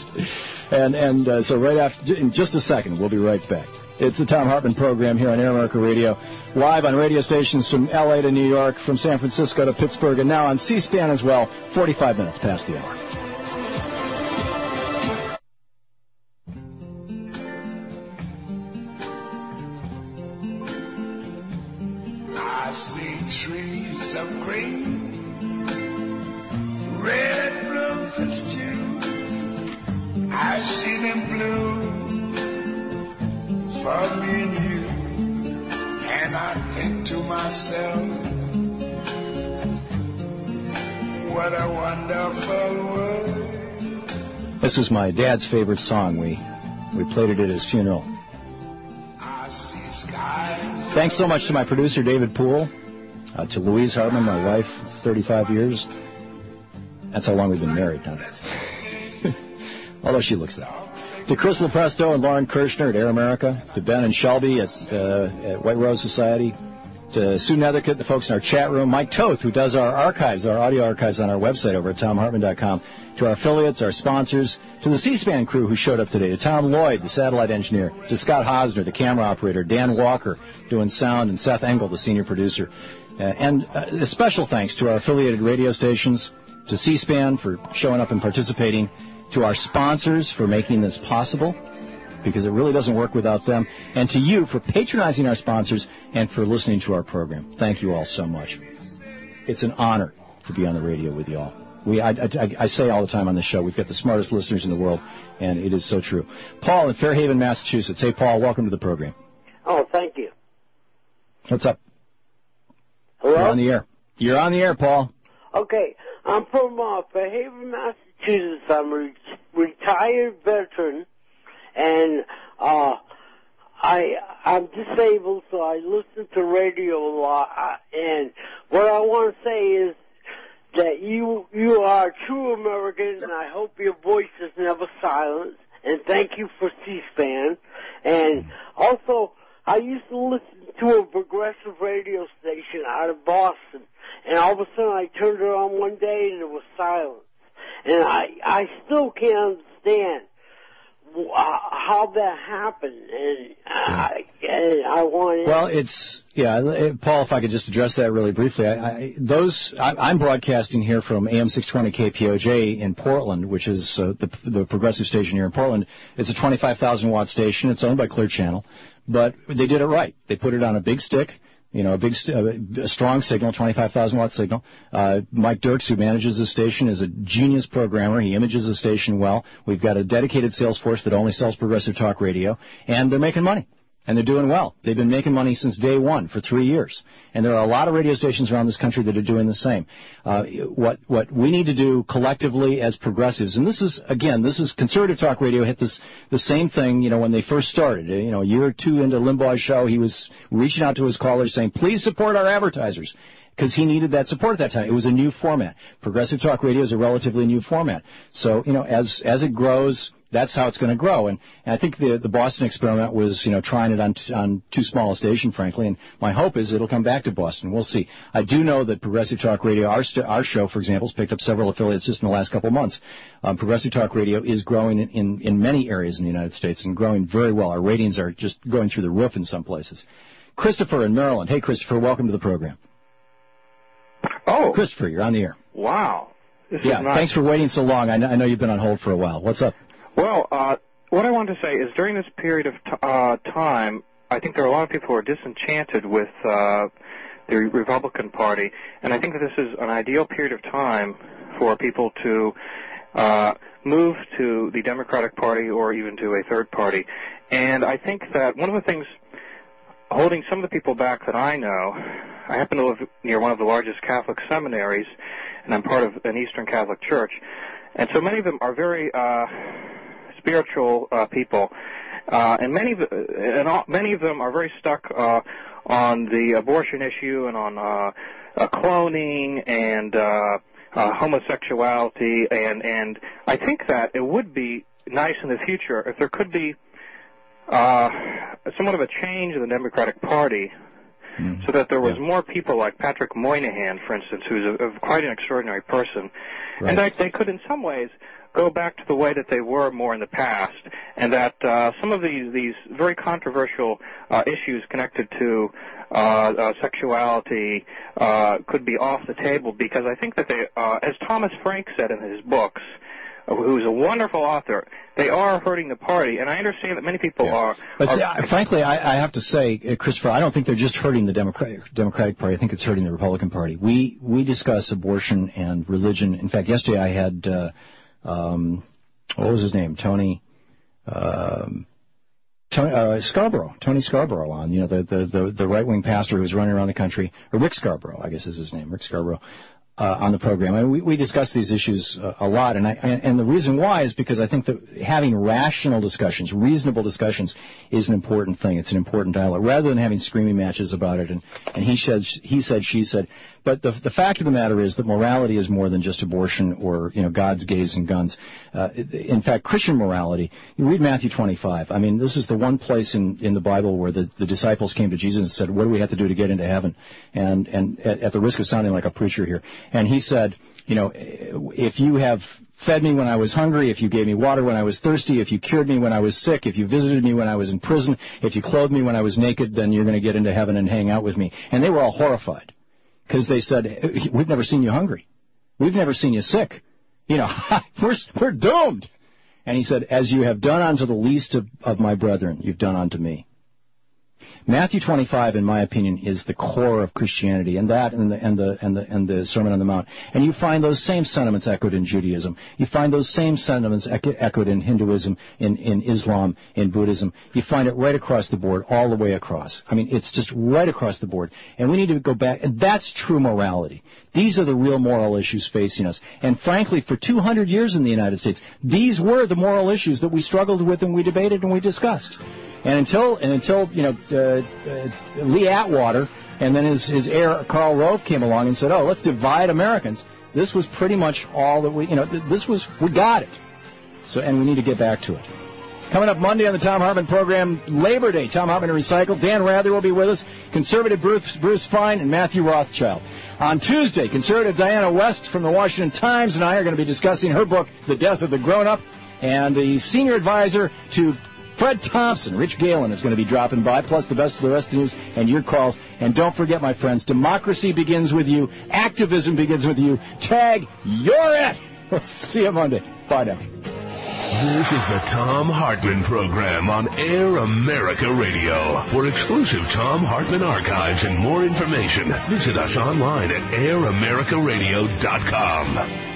And so right after, in just a second, we'll be right back. It's the Thom Hartmann program here on Air America Radio, live on radio stations from L.A. to New York, from San Francisco to Pittsburgh, and now on C-SPAN as well, 45 minutes past the hour. I see trees of green, red roses too. I see them bloom for me and you, and I think to myself, what a wonderful world. This is my dad's favorite song. We played it at his funeral. I see skies. Thanks so much to my producer, David Poole, to Louise Hartman, my wife, 35 years. That's how long we've been married, huh? Although she looks that. To Chris Lepresto and Lauren Kirshner at Air America, to Ben and Shelby at White Rose Society, to Sue Nethercutt, the folks in our chat room, Mike Toth, who does our archives, our audio archives on our website over at TomHartman.com, to our affiliates, our sponsors, to the C-SPAN crew who showed up today, to Tom Lloyd, the satellite engineer, to Scott Hosner, the camera operator, Dan Walker doing sound, and Seth Engel, the senior producer. And a special thanks to our affiliated radio stations, to C-SPAN for showing up and participating, to our sponsors for making this possible, because it really doesn't work without them, and to you for patronizing our sponsors and for listening to our program. Thank you all so much. It's an honor to be on the radio with you all. I say all the time on the show, we've got the smartest listeners in the world, and it is so true. Paul in Fairhaven, Massachusetts. Hey, Paul, welcome to the program. Oh, thank you. What's up? Hello? You're on the air. You're on the air, Paul. Okay. I'm from Fairhaven, Massachusetts. I'm a retired veteran, and I'm disabled, so I listen to radio a lot. And what I want to say is that you are a true American, and I hope your voice is never silenced. And thank you for C-SPAN. And also, I used to listen to a progressive radio station out of Boston, and all of a sudden I turned it on one day and it was silent. And I still can't understand how that happened. and I wanted. Well, Paul, if I could just address that really briefly. I'm broadcasting here from AM 620 KPOJ in Portland, which is the progressive station here in Portland. It's a 25,000-watt station. It's owned by Clear Channel, but they did it right. They put it on a big stick. A strong signal, 25,000-watt signal. Mike Dirks, who manages the station, is a genius programmer. He images the station well. We've got a dedicated sales force that only sells progressive talk radio, and they're making money. And they're doing well. They've been making money since day one for 3 years. And there are a lot of radio stations around this country that are doing the same. What we need to do collectively as progressives, and this is conservative talk radio hit the same thing, when they first started. A year or two into Limbaugh's show, he was reaching out to his callers saying, please support our advertisers. Because he needed that support at that time. It was a new format. Progressive talk radio is a relatively new format. So, as it grows, that's how it's going to grow. And I think the Boston experiment was, trying it on too small a station, frankly. And my hope is it'll come back to Boston. We'll see. I do know that Progressive Talk Radio, our show, for example, has picked up several affiliates just in the last couple of months. Progressive Talk Radio is growing in many areas in the United States and growing very well. Our ratings are just going through the roof in some places. Christopher in Maryland. Hey, Christopher, welcome to the program. Oh. Christopher, you're on the air. Wow. Thanks for waiting so long. I know you've been on hold for a while. What's up? Well, what I wanted to say is during this period of time, I think there are a lot of people who are disenchanted with the Republican Party, and I think that this is an ideal period of time for people to move to the Democratic Party or even to a third party. And I think that one of the things holding some of the people back that I know, I happen to live near one of the largest Catholic seminaries, and I'm part of an Eastern Catholic church, and so many of them are very spiritual people, and many of them are very stuck on the abortion issue and on cloning and homosexuality, and I think that it would be nice in the future if there could be somewhat of a change in the Democratic Party, so that there was more people like Patrick Moynihan, for instance, who's quite an extraordinary person, and that they could in some ways go back to the way that they were more in the past, and that some of these very controversial issues connected to sexuality could be off the table, because I think that they, as Thomas Frank said in his books, who's a wonderful author, they are hurting the party, and I understand that many people are. But frankly, I have to say, Christopher, I don't think they're just hurting the Democratic Party. I think it's hurting the Republican Party. We discuss abortion and religion. In fact, yesterday I had what was his name? Tony Scarborough on, the right-wing pastor who's running around the country, or Rick Scarborough, I guess is his name, Rick Scarborough. On the program. I mean, we discuss these issues a lot, and the reason why is because I think that having rational discussions, reasonable discussions, is an important thing. It's an important dialogue, rather than having screaming matches about it and he said, she said. But the fact of the matter is that morality is more than just abortion or God's gays and guns. In fact, Christian morality. You read Matthew 25. I mean, this is the one place in the Bible where the disciples came to Jesus and said, "What do we have to do to get into heaven?" And at the risk of sounding like a preacher here, and he said, if you have fed me when I was hungry, if you gave me water when I was thirsty, if you cured me when I was sick, if you visited me when I was in prison, if you clothed me when I was naked, then you're going to get into heaven and hang out with me. And they were all horrified. Because they said, we've never seen you hungry. We've never seen you sick. We're doomed. And he said, as you have done unto the least of my brethren, you've done unto me. Matthew 25, in my opinion, is the core of Christianity, and that and the Sermon on the Mount. And you find those same sentiments echoed in Judaism. You find those same sentiments echoed in Hinduism, in Islam, in Buddhism. You find it right across the board, all the way across. I mean, it's just right across the board. And we need to go back, and that's true morality. These are the real moral issues facing us. And frankly, for 200 years in the United States, these were the moral issues that we struggled with and we debated and we discussed. And until Lee Atwater and then his heir Karl Rove came along and said, "Oh, let's divide Americans." This was pretty much all that we got it. So, and we need to get back to it. Coming up Monday on the Thom Hartmann program, Labor Day. Thom Hartmann Recycled. Dan Rather will be with us. Conservative Bruce Fine and Matthew Rothschild. On Tuesday, conservative Diana West from the Washington Times and I are going to be discussing her book, The Death of the Grown-Up, and the senior advisor to Fred Thompson, Rich Galen is going to be dropping by, plus the best of the rest of the news and your calls. And don't forget, my friends, democracy begins with you. Activism begins with you. Tag, you're it. We'll see you Monday. Bye now. This is the Thom Hartmann Program on Air America Radio. For exclusive Thom Hartmann archives and more information, visit us online at AirAmericaRadio.com.